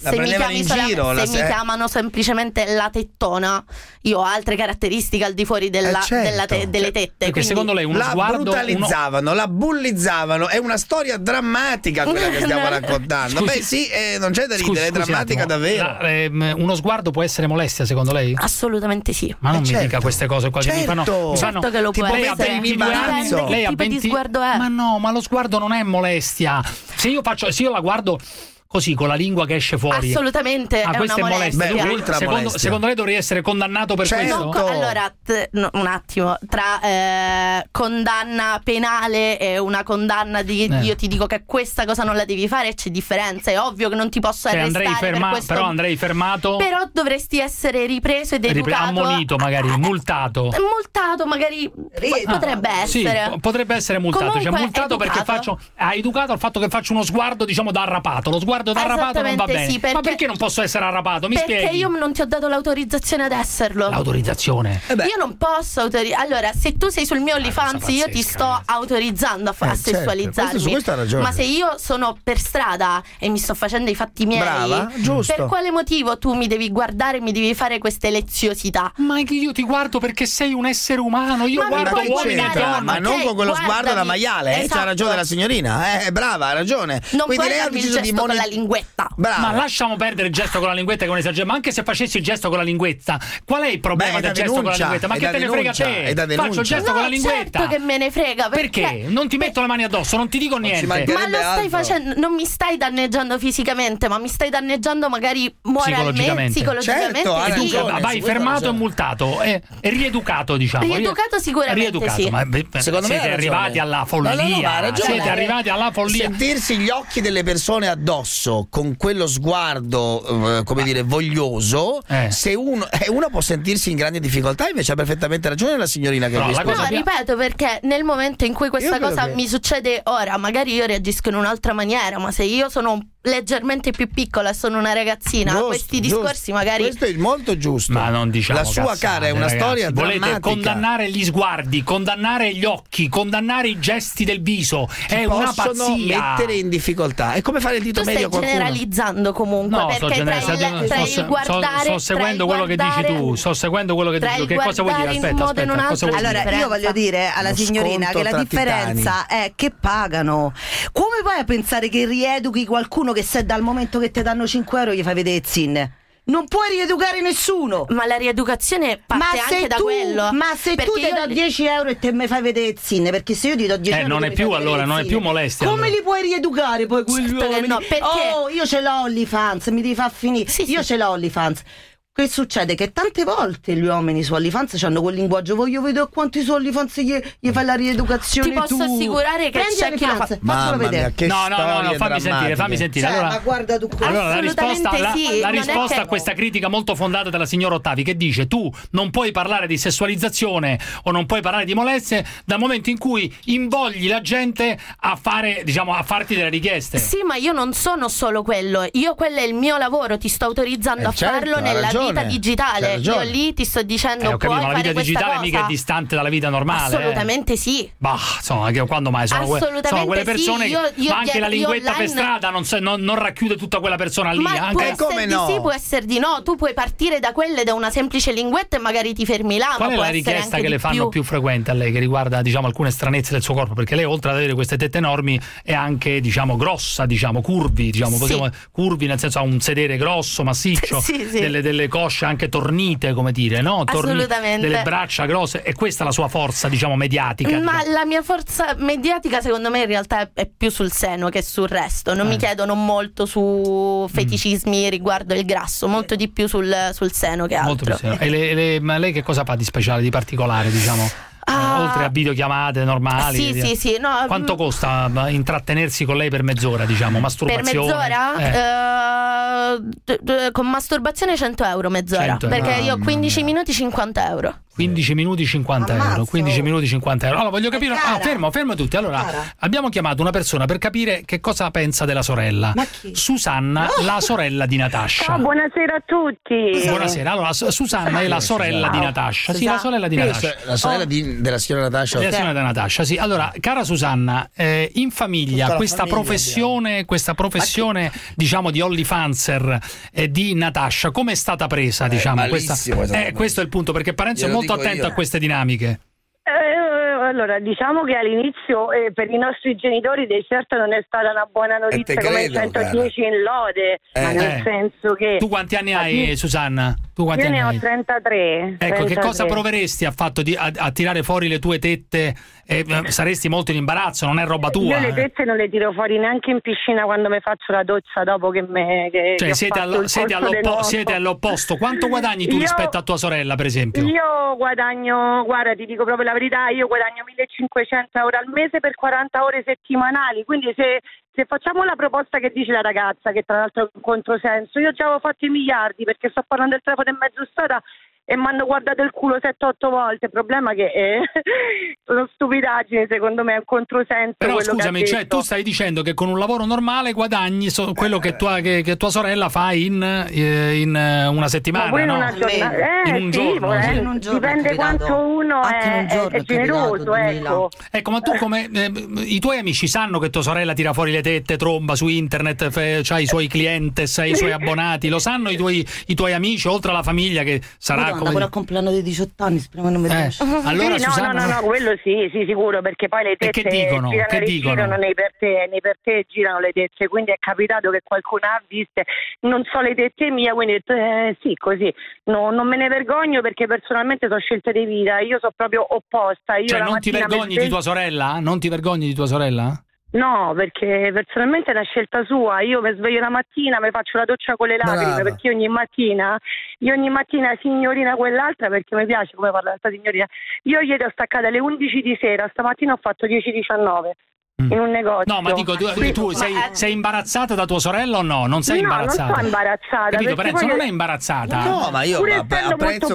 mi chiamano semplicemente la tettona, io ho altre caratteristiche al di fuori delle tette. Perché secondo lei uno sguardo... brutalizzavano, la bullizzavano, è una storia drammatica quella che stiamo raccontando. Non c'è da ridere, è drammatica davvero. Uno sguardo può essere molestia secondo lei? Assolutamente sì. Ma non mi dica queste cose qua che mi fanno... Certo che lo può essere. Lei ha 22 anni, lei ha 20... Ma no, ma lo sguardo non è molestia. Se io la guardo così con la lingua che esce fuori, assolutamente è questa una molestia. Secondo lei dovrei essere condannato per questo? Allora, un attimo, tra condanna penale e una condanna di io ti dico che questa cosa non la devi fare, c'è differenza. È ovvio che non ti posso arrestare per questo, però andrei fermato, però dovresti essere ripreso ed educato, ammonito, magari multato magari potrebbe essere. Sì, potrebbe essere multato. Comunque, multato perché ha educato al fatto che faccio uno sguardo, diciamo, da arrapato. Lo sguardo da arrapato non va bene. Sì, ma perché non posso essere arrapato? Mi spieghi? Perché io non ti ho dato l'autorizzazione ad esserlo. L'autorizzazione? Io non posso Allora, se tu sei sul mio OnlyFans, io ti sto autorizzando a sessualizzarmi. Su questo ha ragione. Ma se io sono per strada e mi sto facendo i fatti miei, giusto. Per quale motivo tu mi devi guardare e mi devi fare queste leziosità? Ma io ti guardo perché sei un essere umano. Io guardo uomini e donne. Ma non con quello sguardo da maiale. C'ha ragione la signorina. Brava, ha ragione. Non quindi puoi lei ha deciso di con la linguetta. Brava. Ma lasciamo perdere il gesto con la linguetta che è un esagero. Ma anche se facessi il gesto con la linguetta, qual è il problema del gesto con la linguetta? Ma che te ne frega te? Faccio il gesto con la linguetta. Certo che me ne frega. Perché? Non ti metto le mani addosso, non ti dico niente. Ma lo stai facendo, non mi stai danneggiando fisicamente, ma mi stai danneggiando magari moralmente, psicologicamente. Certo, vai fermato e multato e rieducato, diciamo. Rieducato sicuramente sì. Ma secondo me siete arrivati alla follia. Siete arrivati alla follia. Sentirsi gli occhi delle persone addosso con quello sguardo, come dire, voglioso, se uno può sentirsi in grande difficoltà, invece ha perfettamente ragione la signorina che ripeto, perché nel momento in cui questa cosa mi succede ora, magari io reagisco in un'altra maniera, ma se io sono leggermente più piccola e sono una ragazzina, questi discorsi magari... Questo è molto giusto. Ma non diciamo la sua cara è una storia drammatica. Volete condannare gli sguardi, condannare gli occhi, condannare i gesti del viso. È una pazzia. Possono mettere in difficoltà. È come fare il dito medio a qualcuno. Stai generalizzando comunque, no, perché tra il guardare, sto seguendo quello che dici tu. Sto seguendo quello che dici tu. Che cosa vuoi dire? Aspetta. Allora, io voglio dire alla signorina che la differenza è che pagano. Come puoi a pensare che rieduchi qualcuno che se dal momento che ti danno 5 euro gli fai vedere il zin? Non puoi rieducare nessuno. Ma la rieducazione parte anche da quello. Ma se tu ti do 10 euro e te me fai vedere il zin, perché se io ti do 10 euro non è più, allora non è più molestia. Come li puoi rieducare poi quegli uomini? No, perché? Io ce l'ho OnlyFans, mi devi far finire. Io ce l'ho OnlyFans. Che succede? Che tante volte gli uomini su OnlyFans hanno quel linguaggio, voglio vedere quanti su OnlyFans gli fai la rieducazione. Ti posso assicurare che c'è chi lo fa. Faccelo vedere. No, fammi sentire. Allora, ma guarda tu, la risposta a questa critica molto fondata della signora Ottavi, che dice: tu non puoi parlare di sessualizzazione o non puoi parlare di molestie dal momento in cui invogli la gente a fare, diciamo, a farti delle richieste. Sì, ma io non sono solo quello. Quello è il mio lavoro, ti sto autorizzando a farlo nella vita digitale. Io lì ti sto dicendo puoi ma la vita digitale mica è distante dalla vita normale. Assolutamente sì. Bah, insomma, quando mai sono quelle persone sì. Ma anche la linguetta per strada non racchiude tutta quella persona lì. Ma anche può essere di sì, può essere di no. Tu puoi partire da quelle, da una semplice linguetta e magari ti fermi là. Qual ma è può la richiesta che le fanno più frequente a lei, che riguarda, diciamo, alcune stranezze del suo corpo? Perché lei, oltre ad avere queste tette enormi, è anche, diciamo, grossa, diciamo, curvi, diciamo, curvi nel senso ha un sedere grosso, massiccio, delle cosce anche tornite, come dire, no? Assolutamente. Delle braccia grosse, e questa è la sua forza, diciamo, mediatica. Ma la mia forza mediatica, secondo me, in realtà è più sul seno che sul resto. Non mi chiedono molto su feticismi riguardo il grasso, molto di più sul seno che altro. Molto più seno. E ma lei che cosa fa di speciale, di particolare, diciamo? Oltre a videochiamate normali, sì. No, quanto costa intrattenersi con lei per mezz'ora, diciamo, masturbazione? Per mezz'ora? Con masturbazione 100 euro mezz'ora, perché io 15 minuti 50 euro. 15 minuti 50 euro. 15 minuti 50 euro. Allora voglio capire. Fermo tutti. Allora, abbiamo chiamato una persona per capire che cosa pensa della sorella. Susanna, la sorella di Natascia. Buonasera a tutti. Buonasera. Allora, Susanna è la sorella di Natascia. Sì, la sorella di Natascia. La sorella della signora Natascia. Della signora Natascia, sì. Allora, cara Susanna, in famiglia questa professione, diciamo, di OnlyFanser di Natascia, come è stata presa, diciamo? Questo è il punto, perché Parenzo è molto attento a queste dinamiche. Allora, diciamo che all'inizio per i nostri genitori di certo non è stata una buona notizia come 110 in lode, ma nel senso che... Tu quanti anni hai, Susanna? Io ne ho 33. Ecco, che cosa proveresti a tirare fuori le tue tette? Saresti molto in imbarazzo, non è roba tua. Io le tette non le tiro fuori neanche in piscina quando mi faccio la doccia dopo che siete all'opposto. Quanto guadagni tu rispetto a tua sorella, per esempio? Io guadagno, guarda, ti dico proprio la verità, io guadagno 1.500 euro al mese per 40 ore settimanali, quindi se facciamo la proposta che dice la ragazza, che tra l'altro è un controsenso, io già avevo fatto i miliardi perché sto parlando del telefono in mezzo strada e mi hanno guardato il culo 7-8 volte. Il problema è che sono stupidaggini, secondo me è un controsenso. Però scusami, cioè tu stai dicendo che con un lavoro normale guadagni quello che tua sorella fa in una settimana, no? In un giorno, dipende quanto uno è generoso, ecco. Ecco, ma tu come i tuoi amici sanno che tua sorella tira fuori le tette, tromba su internet, c'ha i suoi clientes, i suoi abbonati, lo sanno i tuoi amici, oltre alla famiglia che sarà pure al compleanno dei 18 anni, speriamo non mi piace. Allora, sì, no, quello sì, sicuro, perché poi le tette girano nei per te girano le tette, quindi è capitato che qualcuno ha viste, non so le tette mie, quindi ho detto sì, così. No, non me ne vergogno perché personalmente sono scelte di vita, io sono proprio opposta. Io non ti vergogni di tua sorella? Non ti vergogni di tua sorella? No, perché personalmente è una scelta sua. Io mi sveglio la mattina, mi faccio la doccia con le lacrime, perché ogni mattina signorina quell'altra, perché mi piace come parla questa signorina. Io ieri ho staccato alle 11 di sera, stamattina ho fatto 10-19 in un negozio. No, ma dico, tu sei imbarazzata da tua sorella o no? Non sei imbarazzata? No, non sono imbarazzata. Capito, Parenzo, non è imbarazzata. No, ma io apprezzo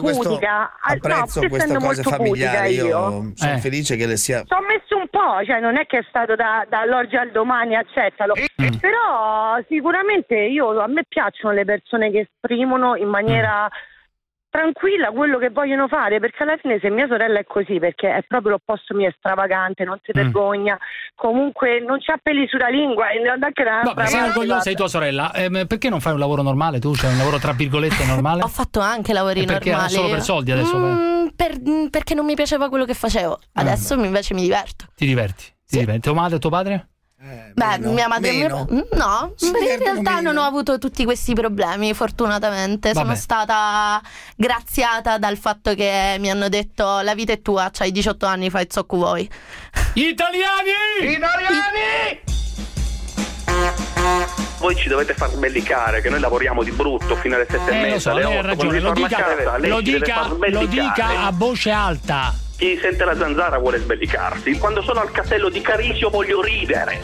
questa cosa familiare. Io sono felice che le sia... Ci ho messo un po', cioè non è che è stato dall'oggi al domani, accettalo. Però sicuramente a me piacciono le persone che esprimono in maniera... tranquilla quello che vogliono fare, perché alla fine se mia sorella è così, perché è proprio l'opposto mio, è stravagante, non si vergogna, comunque non c'ha peli sulla lingua, sei orgogliosa di tua sorella, perché non fai un lavoro normale tu? Cioè un lavoro tra virgolette normale? Ho fatto anche lavori normali. Solo per soldi adesso? Perché non mi piaceva quello che facevo, adesso invece mi diverto. Ti diverti? Tua madre e tuo padre? Mia madre no, in realtà non ho avuto tutti questi problemi, fortunatamente. Sono stata graziata dal fatto che mi hanno detto la vita è tua, c'hai 18 anni, fai ciò che vuoi. Italiani! Voi ci dovete far sbellicare che noi lavoriamo di brutto fino alle 7:30. Lei ha ragione, lo dica a voce alta. Chi sente la zanzara vuole sbellicarsi. Quando sono al castello di Carisio voglio ridere.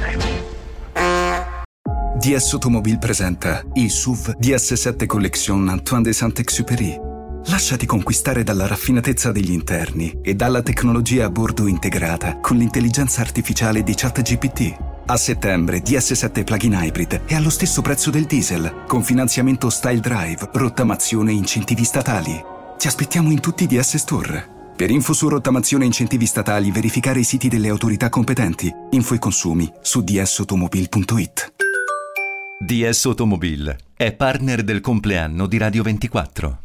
DS Automobile presenta il SUV DS7 Collection Antoine de Saint-Exupéry. Lasciati conquistare dalla raffinatezza degli interni e dalla tecnologia a bordo integrata con l'intelligenza artificiale di ChatGPT. A settembre DS7 Plug-in Hybrid è allo stesso prezzo del diesel, con finanziamento Style Drive, rottamazione e incentivi statali. Ti aspettiamo in tutti i DS Store. Per info su rottamazione e incentivi statali, verificare i siti delle autorità competenti. Info e consumi su dsautomobile.it. DS Automobile è partner del compleanno di Radio 24.